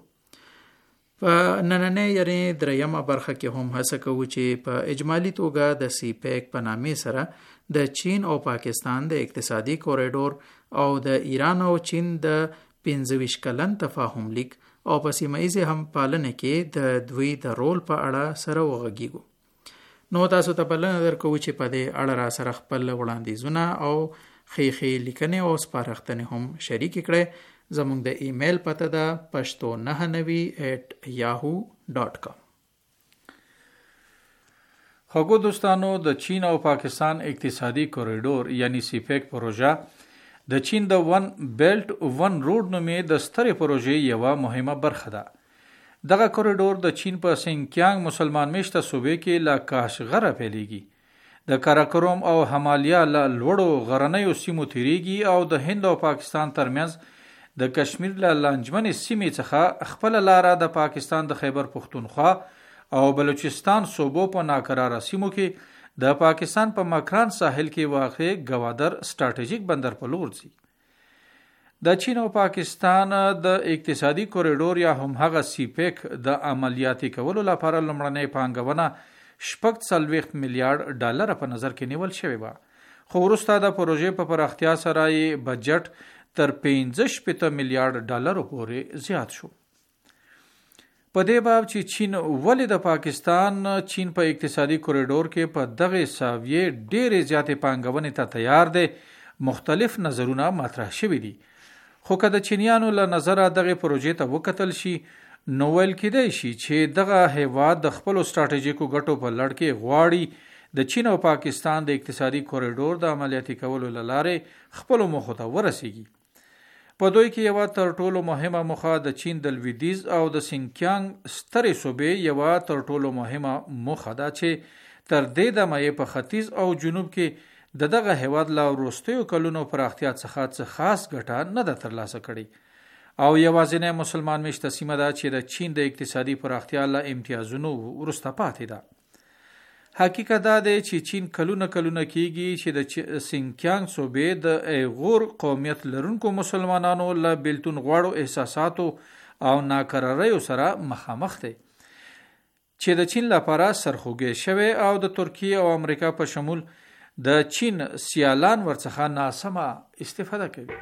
په نننۍ یعنې دریمه برخه کې هم هڅه کوو چې په اجمالی توګه د سی پیک په نامې سره د چین او پاکستان د اقتصادي کوریډور او د ایران او چین د 25 کلن تفاهم لیک او په سیمه‌ییزه همپالنه کې د دوی د رول په اړه سره وغږیږو. نو تاسو ته بلنه درکوو چې په دې اړه را سره خپل وړاندیزونه او خیخي لیکنې او سپارښتنې هم شریک کړئ. زموږ د ایمیل پته ده pashto99@yahoo.com. خوږو دوستانو، د چین او پاکستان اقتصادي کوریډور یعنی سیپیک پروژه د چین د ون بیلټ ون روډ نومې د سترې پروژې یوه مهمه برخه ده. دغه کوریډور د چین په سینکیانګ مسلمان میشته صوبې کې له کاشغره پیلیږي. د کاراکروم او همالیا له لوړو غرنیو سیمو تیریږي او د هند او پاکستان ترمنځ د کشمیر له لانجمنې سیمې څخه خپل لاره د پاکستان د خیبر پختونخوا او بلوچستان صوبو په ناکراره سیمو کې د پاکستان په مکران ساحل کې واقع گوادر سټراټیژیک بندر په لور ځي. د چین او پاکستان د اقتصادي کوریډور یا هم هغه سیپیک د عملیاتي کولو لپاره لمړنۍ پانګونه 40 میلیارډ ډالر په نظر کې نیول شوی و، خو وروسته د پروژې په پراختیا سره یې بجټ تر 15 میلیارډ ډالر پورې زیات شو. په دې باب چې چین ولې د پاکستان چین په اقتصادي کوریډور کې په دغه ساویې ډېرې زیاتې پانګونې ته تیار دی، مختلف نظرونه مطرح شوي دي. خو که د چینیانو له نظره دغه پروژې ته وکتل شي نو ویل کېدای شي چې دغه هیواد د خپلو سټراټیژیکو ګټو په لړ کې غواړي د چین او پاکستان د اقتصادي کوریډور د عملیاتي کولو له لارې خپلو موخو ته ورسیږي. په دوی کې یوه تر ټولو مهمه موخه د چین د لویدیځ او د سینکیانګ سترې صوبې یوه تر ټولو مهمه موخه ده چې تر دې دمه یې په ختیځ او جنوب کې د دغه هیواد له وروستیو کلونو پراختیا څخه څه خاص ګټه نه ده ترلاسه کړې او یوازینی مسلمان میشته سیمه ده چې د چین د اقتصادي پراختیا له امتیازونو وروسته پاتې ده. حقیقت دا دی چې چین کلونه کېږي چې د سینکیانګ صوبې د ایغور قومیت لرونکو مسلمانانو له بیلتون غواړو احساساتو او ناکراریو سره مخامخ دی چې د چین لپاره سرخوږی شوی او د ترکیه او امریکا په شمول د چین سیالان ورڅخه ناسمه استفاده کوي.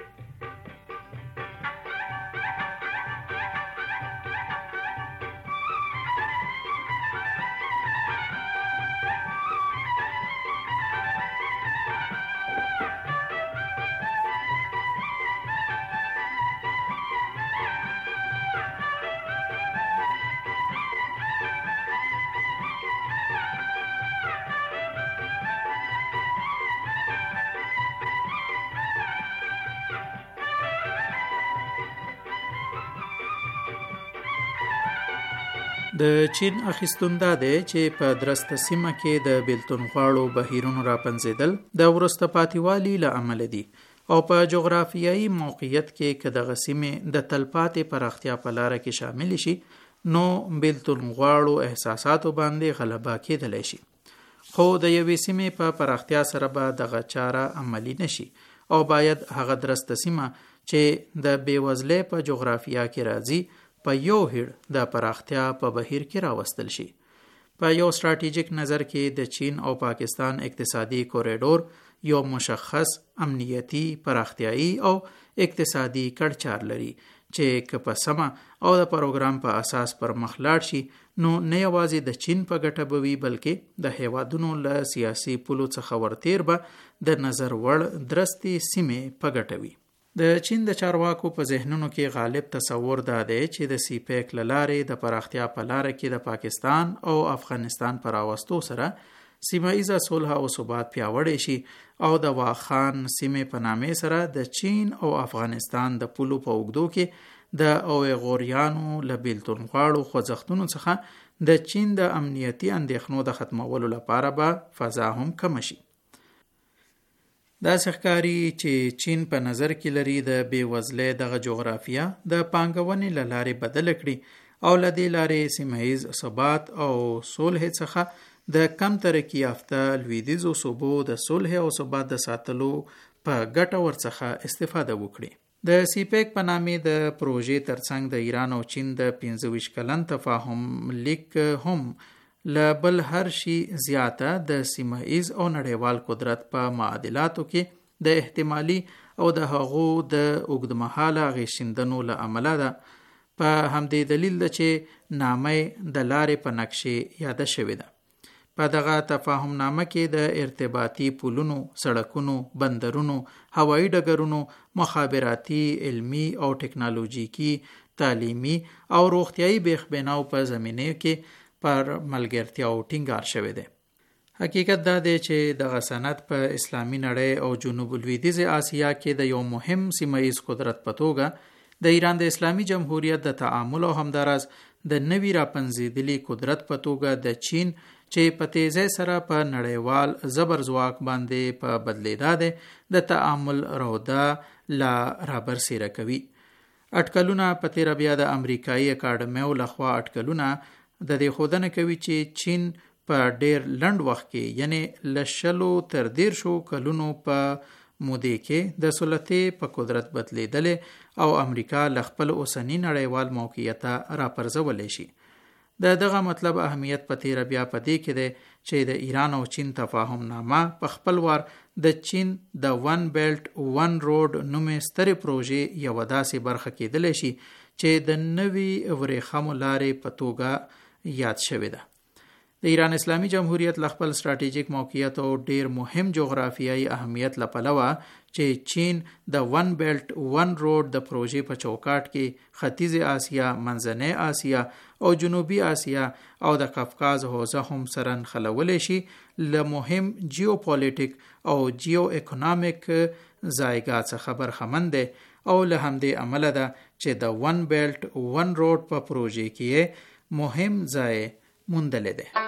د چین اخیستون دا دی چې په درسته سیمه کې د بیلتون غواړو بهیرونو راپنځېدل د وروسته پاتېوالي له امله دي او په جغرافیایي موقعیت کې که دغه سیمې د تلپاتې پراختیا په لاره کې شامل شي نو بیلتون غواړو احساساتو باندې غلبه کېدلی شي. خو د یوې سیمې په پراختیا سره به دغه چاره عملی نشي او باید هغه درسته سیمه چې د بېوزلۍ په جغرافیا کې راځي په یو هیړ د پراختیا په بهیر کې راوستل شي. په یو سټراټیژیک نظر کې د چین او پاکستان اقتصادي کوریډور یو مشخص امنیتی، پراختیایی او اقتصادي کړچار لري چې که په سمه او د پروګرام په اساس پر مخ لاړ شي نو نه یوازې د چین په ګټه به وي بلکې د هیوادونو له سیاسي پولو څخه ورتیر به د نظر وړ درستې سیمې په ګټه وي. د چین د چارواکو په ذهنونو کې غالب تصور دا دی چې د سیپیک له لارې د پراختیا په لاره کې د پاکستان او افغانستان پر راوستو سره سیمه ایزه صلح او ثبات پیاوړی شي او د واخان سیمې په نامې سره د چین او افغانستان د پولو په اوږدو کې د اویغوریانو له بیلتون غواړو خوځښتونو څخه د چین د امنیتي اندېښنو د ختمولو لپاره به فضا هم کم شي. داسې ښکاري چې چین په نظر کې لري د بېوزلۍ دغه جغرافیه د پانګونې له لارې بدله کړي او له دې لارې سیمه ایز ثبات او صلح څخه د کم ترقي یافته لویدیځو صوبو د صلح او ثبات د ساتلو په ګټه ورڅخه استفاده وکړي. د سیپیک په نامې د پروژې ترڅنګ د ایران او چین د 25 کلن تفاهم لیک هم له بل هر شي زیاته د سیمه ایز او نړیوال قدرت په معادلاتو کې د احتمالي او د هغو د اوږدمهاله غیشندنو له امله ده. په همدې دلیل ده چې نامه د لارې په نقشې یاده شوې ده. په دغه تفاهم نامه کې د ارتباطي پولونو، سړکونو، بندرونو، هوایي ډګرونو، مخابراتي، علمي او ټکنالوژیکي، تعلیمي او روغتیایي بیخبناو په زمینه کې پر ملګرتیاو ټینګار شوی دی. حقیقت دا دی چې دغه سند په اسلامي نړۍ او جنوب لویدیځ آسیا کې د یو مهم سیمه ایز قدرت په توګه د ایران د اسلامي جمهوریت د تعامل او همداراز د نوي راپنځېدلي قدرت په توګه د چین چې په تیزۍ سره په نړیوال زبر ځواک باندې په بدلیدا دی د تعامل روده لا رابرسیره کوي. اټکلونه په تیره بیا د امریکایي اکاډمیو لخوا اټکلونه د دې ښودنه کوي چې چین په ډیر لنډ وخت کې یعنی لشلو تر 10 کلونو په مودې کې د سلطې په قدرت بدلیدلې او امریکا ل خپل اوسنی نړیوال موقعیت را پرځولې شي. دغه مطلب اهمیت په تیر بیا پدې کې دی چې د ایران او چین تفاهم نامه په خپل وار د چین د ون بیلټ ون روډ نومې سترې پروژې یو داسې برخه کېدلی شي چې د نوي ورېښمو لارې په توګه یاد شوې ده. د ایران اسلامي جمهوریت ل خپل ستراتیژیک موقعیت او ډیر مهم جغرافیایي اهمیت له پلوه چې چین د ون بیلټ ون روډ د پروژې په چوکاټ کې ختیځ آسیا، منځنۍ آسیا او جنوبي آسیا او د قفقاز حوزه هم سره نښلولی شي له مهم جیوپولیټیک او جیو اکونومیک ځایګاه څخه برخمن دی او له همدې عمله ده چې د ون بیلټ ون روډ په پروژې کې مهم ځای موندلی دی.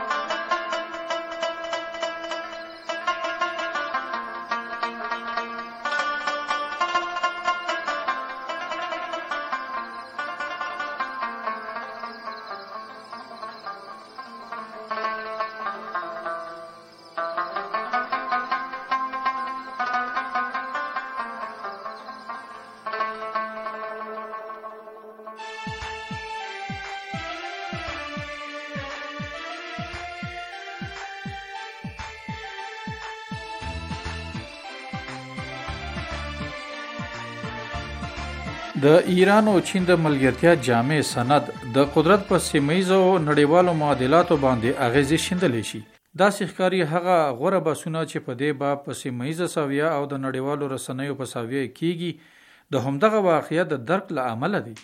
د ایران او چین د ملګرتیا جامع سند د قدرت په سیمه‌ایزو نړیوالو معادلاتو باندې اغیزې شیندلی شي. دا ښکاري هغه غوره بحثونه چې په دې باب په سیمه‌ایزه ساویه او د نړیوالو رسنیو په ساویه کیږي د همدغه واقعیت د درک له امله دي.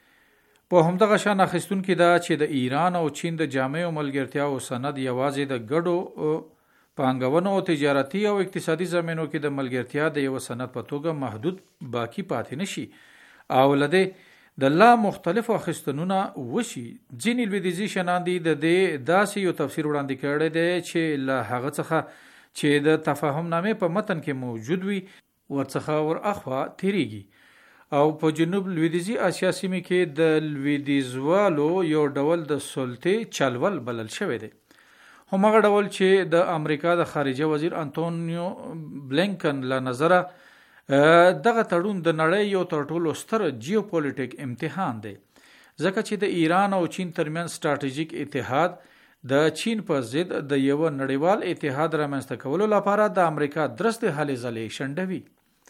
په همدغه شان اخیستونکو دا چې د ایران او چین د جامع ملګرتیا او سند یوازې د ګډو پانګونو او تجارتي او اقتصادي زمینو کې د ملګرتیا د یو سند په توګه محدود باقی پاتې نشي او لده د لا مختلفو اخیستنونه وشي. ځینې لویدیځي شناندي د دې داسې یو تفسیر وړاندې کړی دی چې له هغه څخه چې د تفاهم نامې په متن کې موجود وي ورڅخه ور اخوا تیریږي او په جنوب لویدیځي آسیا سیمه کې د لویدیځوالو یو ډول د سلطې چلول بلل شوی دی. همغه ډول چې د امریکا د خارجه وزیر انټونیو بلینکن له نظره دغه تړون د نړۍ یو تر ټولو ستر جیوپولیټیک امتحان دی ځکه چې د ایران او چین ترمنځ ستراتیژیک اتحاد د چین په ضد د یو نړیوال اتحاد رامنځته کولو لپاره د امریکا درسته هلې ځلې شنډوي.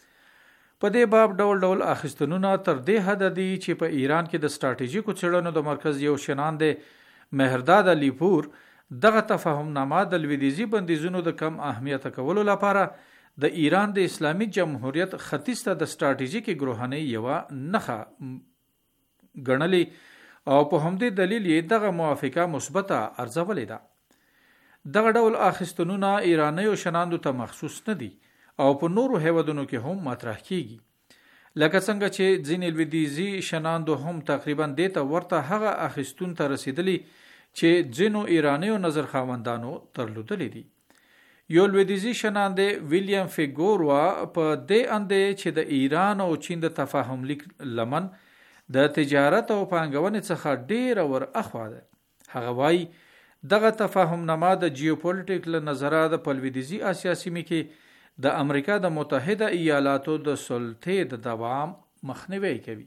په دې باب ډول اخیستنونه تر دې حد دي چې په ایران کې د ستراتیژیکو څېړنو د مرکز یو شناند مهرداد علیپور دغه تفاهم نامه د لویدیځي بندیزونو د کم اهمیت کولو لپاره د ایران د اسلامي جمهوریت ختیځ ته د ستراتیژیکي ګروهنۍ یو نخه ګڼلې او په همدې دلیل یې دغه موافقه مثبته ارزولې ده. دغه ډول اخیستنونه ایرانیو شناندو ته مخصوص نه دي او په نورو هیوادونو کې هم مطرح کیږي لکه څنګه چې ځینې لویدیځي شناندو هم تقریبا دې ته ورته هغه اخیستون ته رسیدلی چې ځینو ایرانیو نظر خاوندانو ترلودلې دي. یو لویدیځي شناند ویلیام فیګوروا په دې اندې چې د ایران او چین د تفاهم لیک لمن د تجارت او پانګونې څخه ډیر ور اخوا ده. هغه وایي دغه تفاهم نامه د جیوپولیټیک له نظره د لویدیځي آسیا سیمه کې د امریکا د متحده ایالاتو د سلطې د دوام مخنیوي کوي.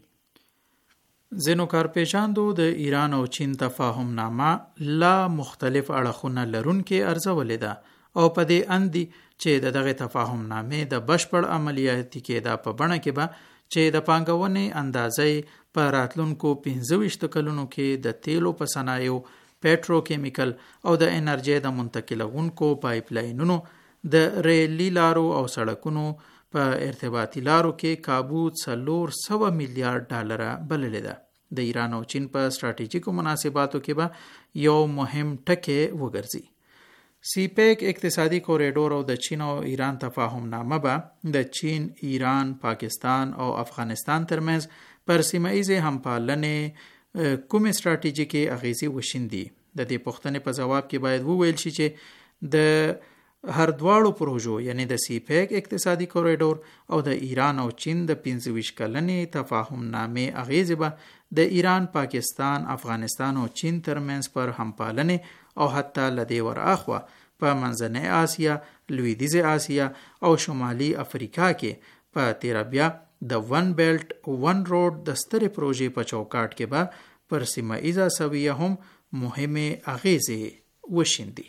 ځینو کارپیژاندو د ایران او چین تفاهم نامه لا مختلف اړخونه لرونکي ارزولې ده او په دې اندي چې دغه تفاهم نامې د بشپړ عملیاتي کېدا په بڼه کې به چې د پانګونې اندازې په راتلونکو 25 کلونو کې د تیلو په صنایعو، پېټروکیمیکل او د انرژي د منتقلونکو پایپ لاینونو، د ریلي لارو او سړکونو په ارتباطي لارو کې کابو 400 میلیارډ ډالر بللې ده. د ایران او چین په ستراتیژیکو مناسباتو کې به یو مهم ټکی وګرځي. سی پیک اقتصادي کوریډور او د چین او ایران تفاهم نامه به د چین، ایران، پاکستان او افغانستان ترمنځ پر سیمه‌ایزې همپالنې کومې ستراتیژیکي اغیزې وشیندي. د دې پوښتنې په جواب کې باید وویل شي چې د هر دواړو پروژو یعنی د سی پیک اقتصادي کوریډور او د ایران او چین د 25 کلنې تفاهم نامې اغیزې به د ایران، پاکستان، افغانستان او چین ترمنځ پر همپالنې او حتی لدې ور اخوا په منځنۍ آسیا، لویدیځه آسیا او شمالي افریقا کې په تیربیا د ون بیلټ ون روډ د سترې پروژې په چوکاټ کې به پر سیمه ایزه سویه هم مهمه اغیزې وشیندي.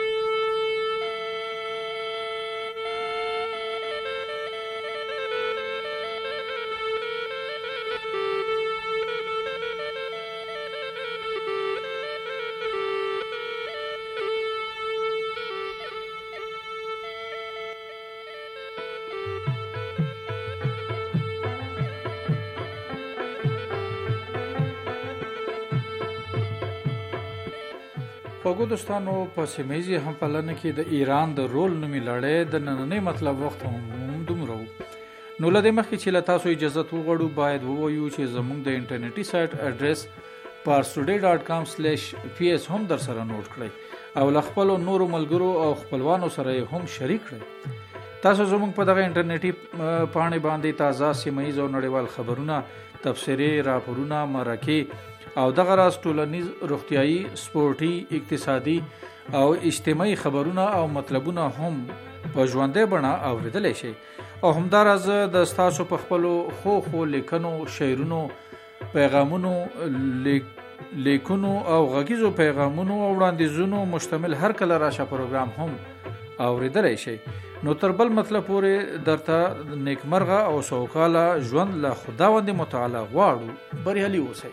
خوږو دوستانو، په سیمه‌یزې همپالنه کې د ایران د رول نومي لړۍ د نننۍ مطلب وخت هم دومره و. نو له دې مخکې چې له تاسو اجازه وغواړو باید ووایو چې زموږ د انټرنیټي سایت اډرس parstoday.com/ps هم در سره نوٹ کړئ او له خپلو نورو ملګرو او خپلوانو سره هم شریک کړئ. تاسو زموږ په دغه انټرنیټي پاڼې باندې تازه سیمه‌یز او نړیوال خبرونه، تبصرې، راپورونه، مرکې او دغه راز ټولنیز، روغتیايي، سپورتي، اقتصادي او اجتماعي خبرونه او مطلبونه هم په ژوندۍ بڼه اوریدلی شئ. او همداراز د ستاسو په خپلو خو لیکنو، شعرونو، پیغامونو، لیکونو او غږیزو پیغامونو او وړاندیزونو مشتمل هر کله راشه پروګرام هم اوریدلی شئ. نو تر بل مطلب پورې درته نیکمرغه او سوکاله ژوند له خداوند متعالی غواړو. بریالي اوسئ.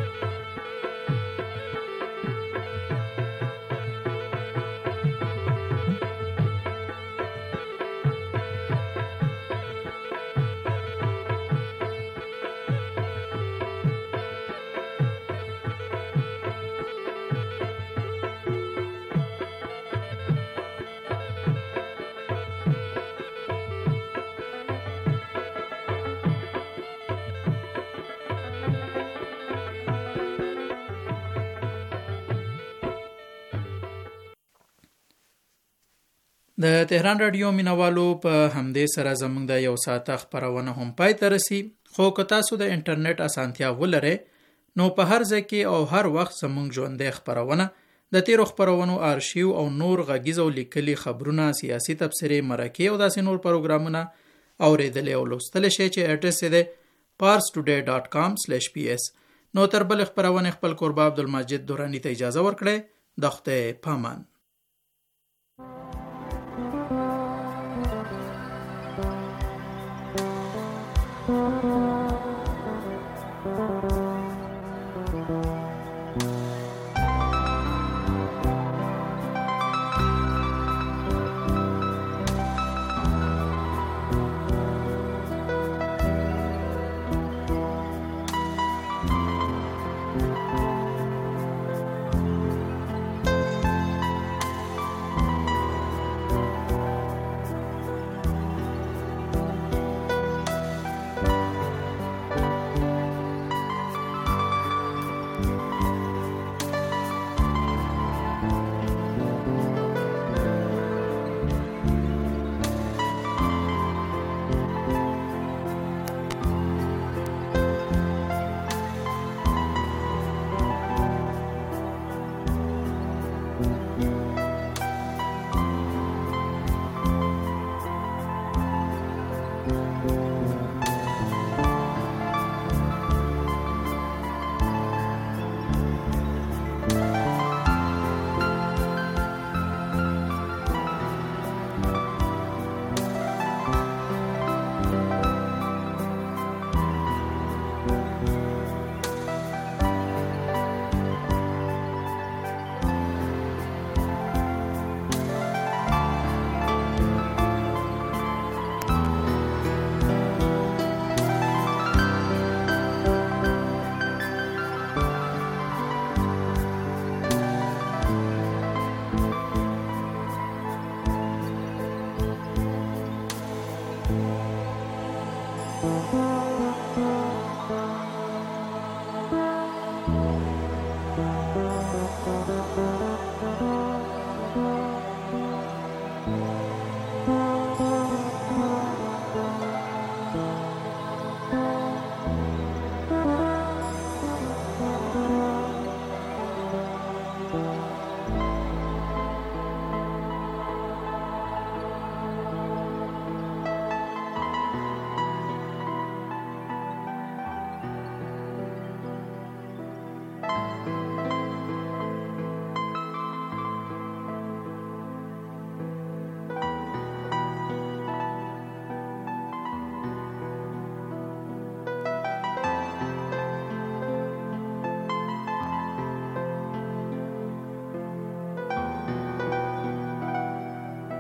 د تهران رادیو مینوالو په همدې سره زموږ د یو ساعته خپرونه هم پای ته رسي. خو که تاسو د انټرنیټ اسانتیا ولرئ نو په هر ځای کې او هر وخت زموږ ژوندۍ خپرونه، د تیرو خپرونو آرشیو او نور غږیز او لیکلي خبرونه، سیاسي تبصرې، مرکې او داسې نور پروګرامونه اوریدلی او لوستلی شئ چې اډرس یې دی parstoday.com/ps. نو تر بل خپرونې خپل کوربه عبدالمجید دورانی ته اجازه ورکړئ. د خدای پامان.